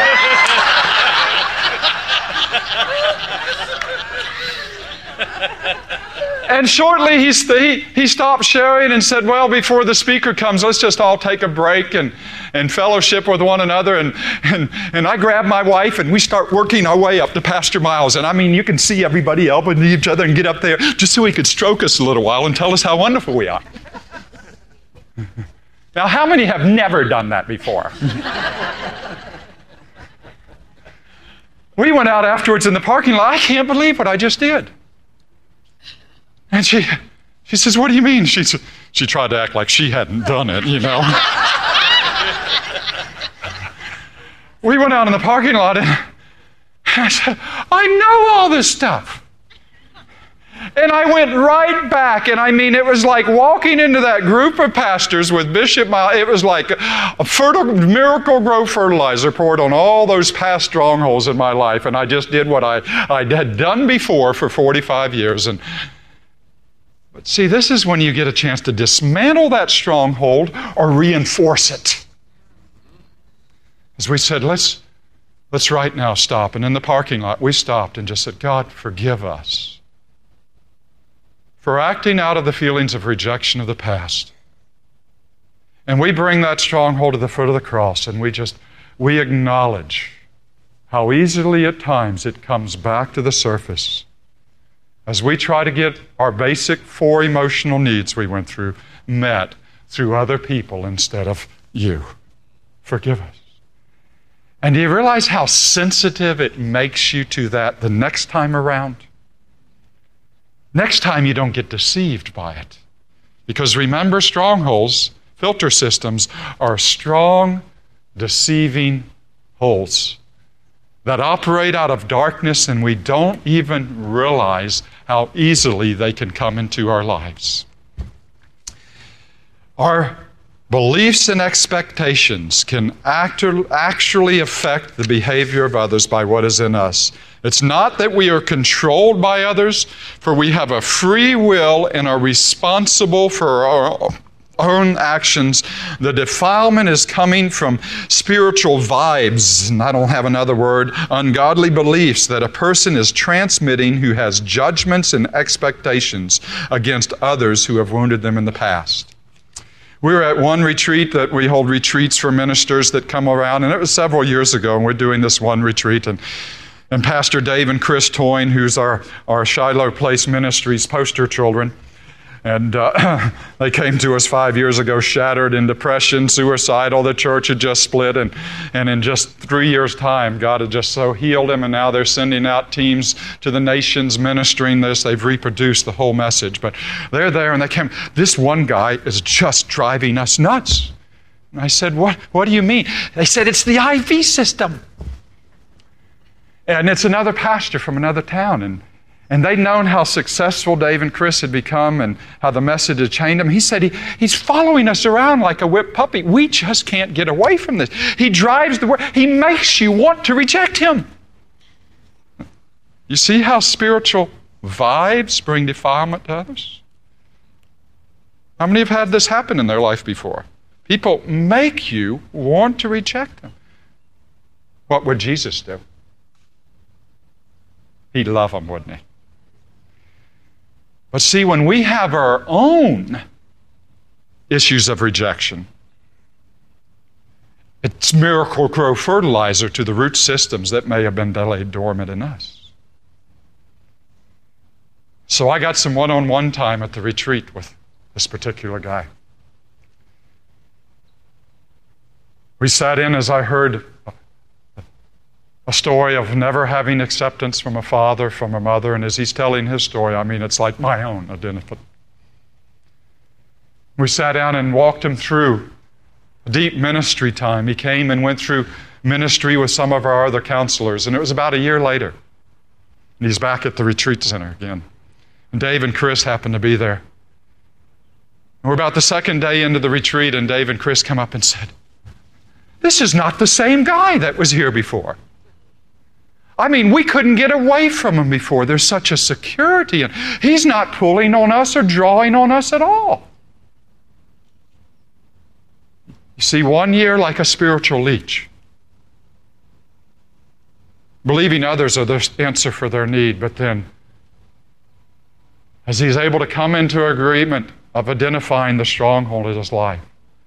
And shortly he stopped sharing and said, well, before the speaker comes, let's just all take a break and fellowship with one another. And I grab my wife, and we start working our way up to Pastor Miles. And you can see everybody elbowing each other and get up there just so he could stroke us a little while and tell us how wonderful we are. Now, how many have never done that before? We went out afterwards in the parking lot. I can't believe what I just did. And she says, what do you mean? She tried to act like she hadn't done it, you know. We went out in the parking lot and I said, I know all this stuff. And I went right back, and I mean, it was like walking into that group of pastors with Bishop Miles. It was like a Miracle Grow fertilizer poured on all those past strongholds in my life, and I just did what I had done before for 45 years. But see, this is when you get a chance to dismantle that stronghold or reinforce it. As we said, let's right now stop. And in the parking lot, we stopped and just said, God, forgive us for acting out of the feelings of rejection of the past. And we bring that stronghold to the foot of the cross, and we acknowledge how easily at times it comes back to the surface as we try to get our basic 4 emotional needs we went through met through other people instead of you. Forgive us. And do you realize how sensitive it makes you to that the next time around? Next time you don't get deceived by it. Because remember, strongholds, filter systems, are strong, deceiving holes that operate out of darkness, and we don't even realize how easily they can come into our lives. Our beliefs and expectations can actually affect the behavior of others by what is in us. It's not that we are controlled by others, for we have a free will and are responsible for our own actions. The defilement is coming from spiritual vibes, and I don't have another word, ungodly beliefs that a person is transmitting who has judgments and expectations against others who have wounded them in the past. We were at one retreat that we hold retreats for ministers that come around, and it was several years ago, and we're doing this one retreat, and Pastor Dave and Chris Toyne, who's our Shiloh Place Ministries poster children, and they came to us 5 years ago, shattered in depression, suicidal. The church had just split, and in just 3 years' time, God had just so healed them, and now they're sending out teams to the nations ministering this. They've reproduced the whole message, but they're there, and they came. This one guy is just driving us nuts. And I said, what do you mean? They said, it's the IV system. And it's another pastor from another town, and they'd known how successful Dave and Chris had become and how the message had changed them. He said he's following us around like a whipped puppy. We just can't get away from this. He drives the world. He makes you want to reject him. You see how spiritual vibes bring defilement to others? How many have had this happen in their life before? People make you want to reject them. What would Jesus do? He'd love them, wouldn't he? But see, when we have our own issues of rejection, it's Miracle Grow fertilizer to the root systems that may have been laid dormant in us. So I got some one-on-one time at the retreat with this particular guy. We sat in as I heard a story of never having acceptance from a father, from a mother, and as he's telling his story, I mean, it's like my own identity. We sat down and walked him through a deep ministry time. He came and went through ministry with some of our other counselors, and it was about a year later. And he's back at the retreat center again. And Dave and Chris happened to be there. And we're about the second day into the retreat, and Dave and Chris come up and said, "This is not the same guy that was here before. I mean, we couldn't get away from him before. There's such a security, and he's not pulling on us or drawing on us at all." You see, 1 year like a spiritual leech, believing others are the answer for their need, but then as he's able to come into agreement of identifying the stronghold of his life,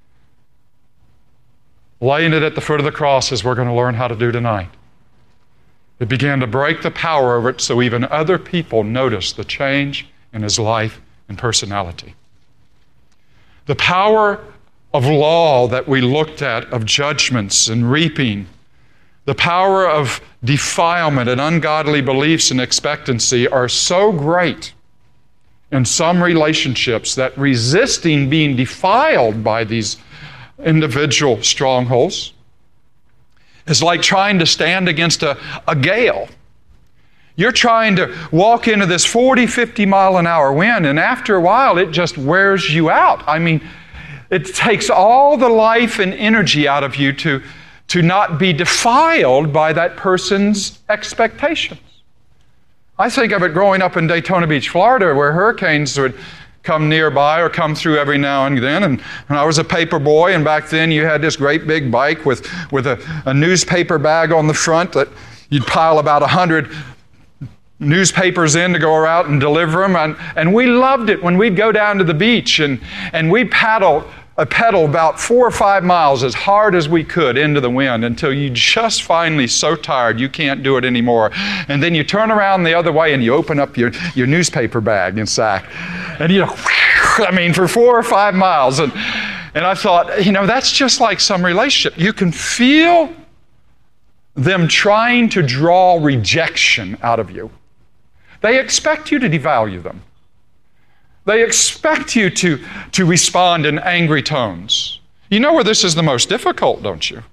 laying it at the foot of the cross as we're going to learn how to do tonight, it began to break the power of it so even other people noticed the change in his life and personality. The power of law that we looked at, of judgments and reaping, the power of defilement and ungodly beliefs and expectancy are so great in some relationships that resisting being defiled by these individual strongholds is like trying to stand against a gale. You're trying to walk into this 40, 50 mile an hour wind, and after a while it just wears you out. I mean, it takes all the life and energy out of you to not be defiled by that person's expectations. I think of it growing up in Daytona Beach, Florida, where hurricanes would come nearby or come through every now and then. And I was a paper boy, and back then you had this great big bike with a newspaper bag on the front that you'd pile about 100 newspapers in to go out and deliver them. And we loved it when we'd go down to the beach and we'd pedal about 4 or 5 miles as hard as we could into the wind until you just finally so tired you can't do it anymore. And then you turn around the other way and you open up your newspaper bag and sack. And for 4 or 5 miles. And I thought, that's just like some relationship. You can feel them trying to draw rejection out of you. They expect you to devalue them. They expect you to respond in angry tones. You know where this is the most difficult, don't you?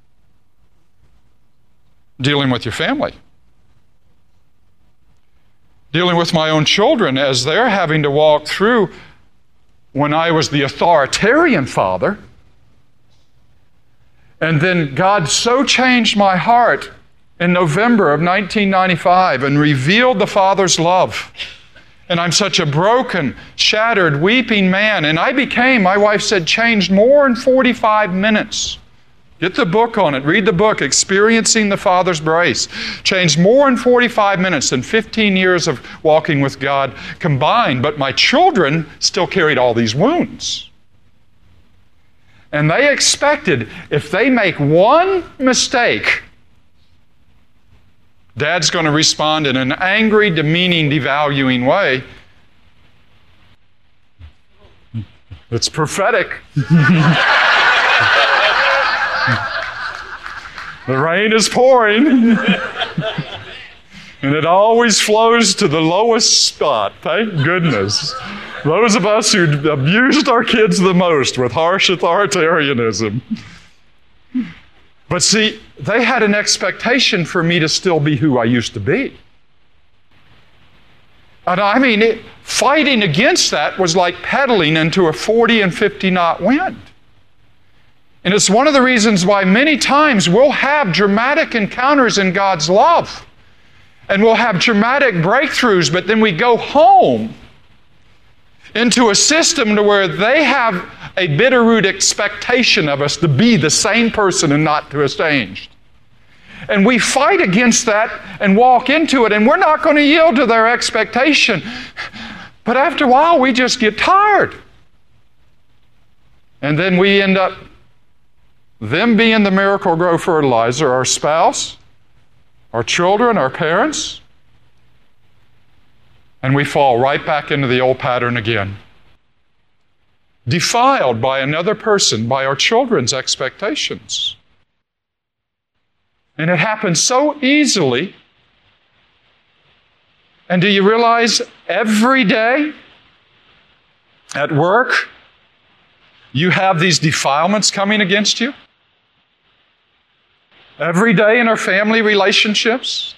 Dealing with your family. Dealing with my own children as they're having to walk through when I was the authoritarian father. And then God so changed my heart in November of 1995 and revealed the Father's love. And I'm such a broken, shattered, weeping man. And I became, my wife said, changed more in 45 minutes. Get the book on it. Read the book, Experiencing the Father's Grace. Changed more in 45 minutes than 15 years of walking with God combined. But my children still carried all these wounds. And they expected if they make one mistake, Dad's going to respond in an angry, demeaning, devaluing way. It's prophetic. The rain is pouring. And it always flows to the lowest spot. Thank goodness. Those of us who abused our kids the most with harsh authoritarianism. But see, they had an expectation for me to still be who I used to be. And fighting against that was like pedaling into a 40 and 50 knot wind. And it's one of the reasons why many times we'll have dramatic encounters in God's love. And we'll have dramatic breakthroughs, but then we go home into a system to where they have a bitterroot expectation of us to be the same person and not to have changed. And we fight against that and walk into it, and we're not going to yield to their expectation. But after a while, we just get tired. And then we end up them being the Miracle Grow fertilizer, our spouse, our children, our parents, and we fall right back into the old pattern again. Defiled by another person, by our children's expectations. And it happens so easily. And do you realize every day at work, you have these defilements coming against you? Every day in our family relationships,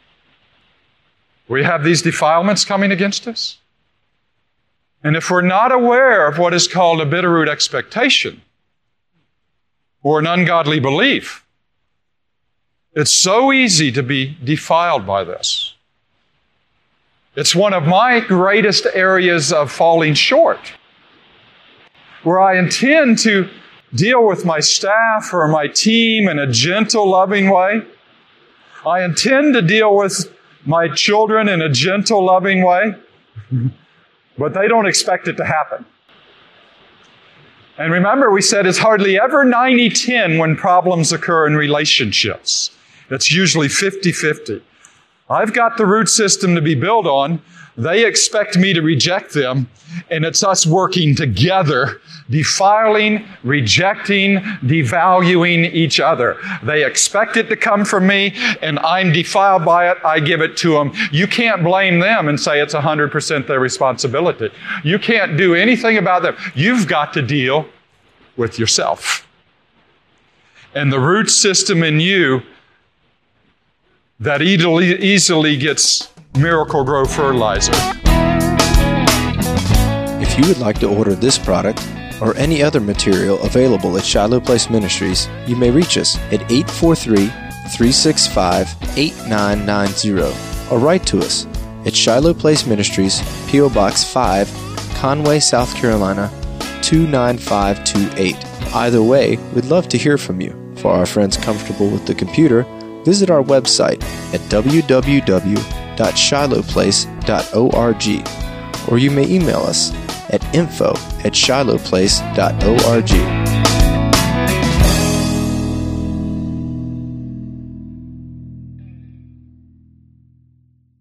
we have these defilements coming against us. And if we're not aware of what is called a bitterroot expectation or an ungodly belief, it's so easy to be defiled by this. It's one of my greatest areas of falling short, where I intend to deal with my staff or my team in a gentle, loving way. I intend to deal with my children in a gentle, loving way, but they don't expect it to happen. And remember, we said it's hardly ever 90-10 when problems occur in relationships. It's usually 50-50. I've got the root system to be built on. They expect me to reject them, and it's us working together, defiling, rejecting, devaluing each other. They expect it to come from me, and I'm defiled by it. I give it to them. You can't blame them and say it's 100% their responsibility. You can't do anything about them. You've got to deal with yourself. And the root system in you that easily gets Miracle-Gro fertilizer. If you would like to order this product or any other material available at Shiloh Place Ministries, you may reach us at 843-365-8990 or write to us at Shiloh Place Ministries, P.O. Box 5, Conway, South Carolina, 29528. Either way, we'd love to hear from you. For our friends comfortable with the computer, visit our website at www.shilohplace.org, or you may email us at info@shilohplace.org.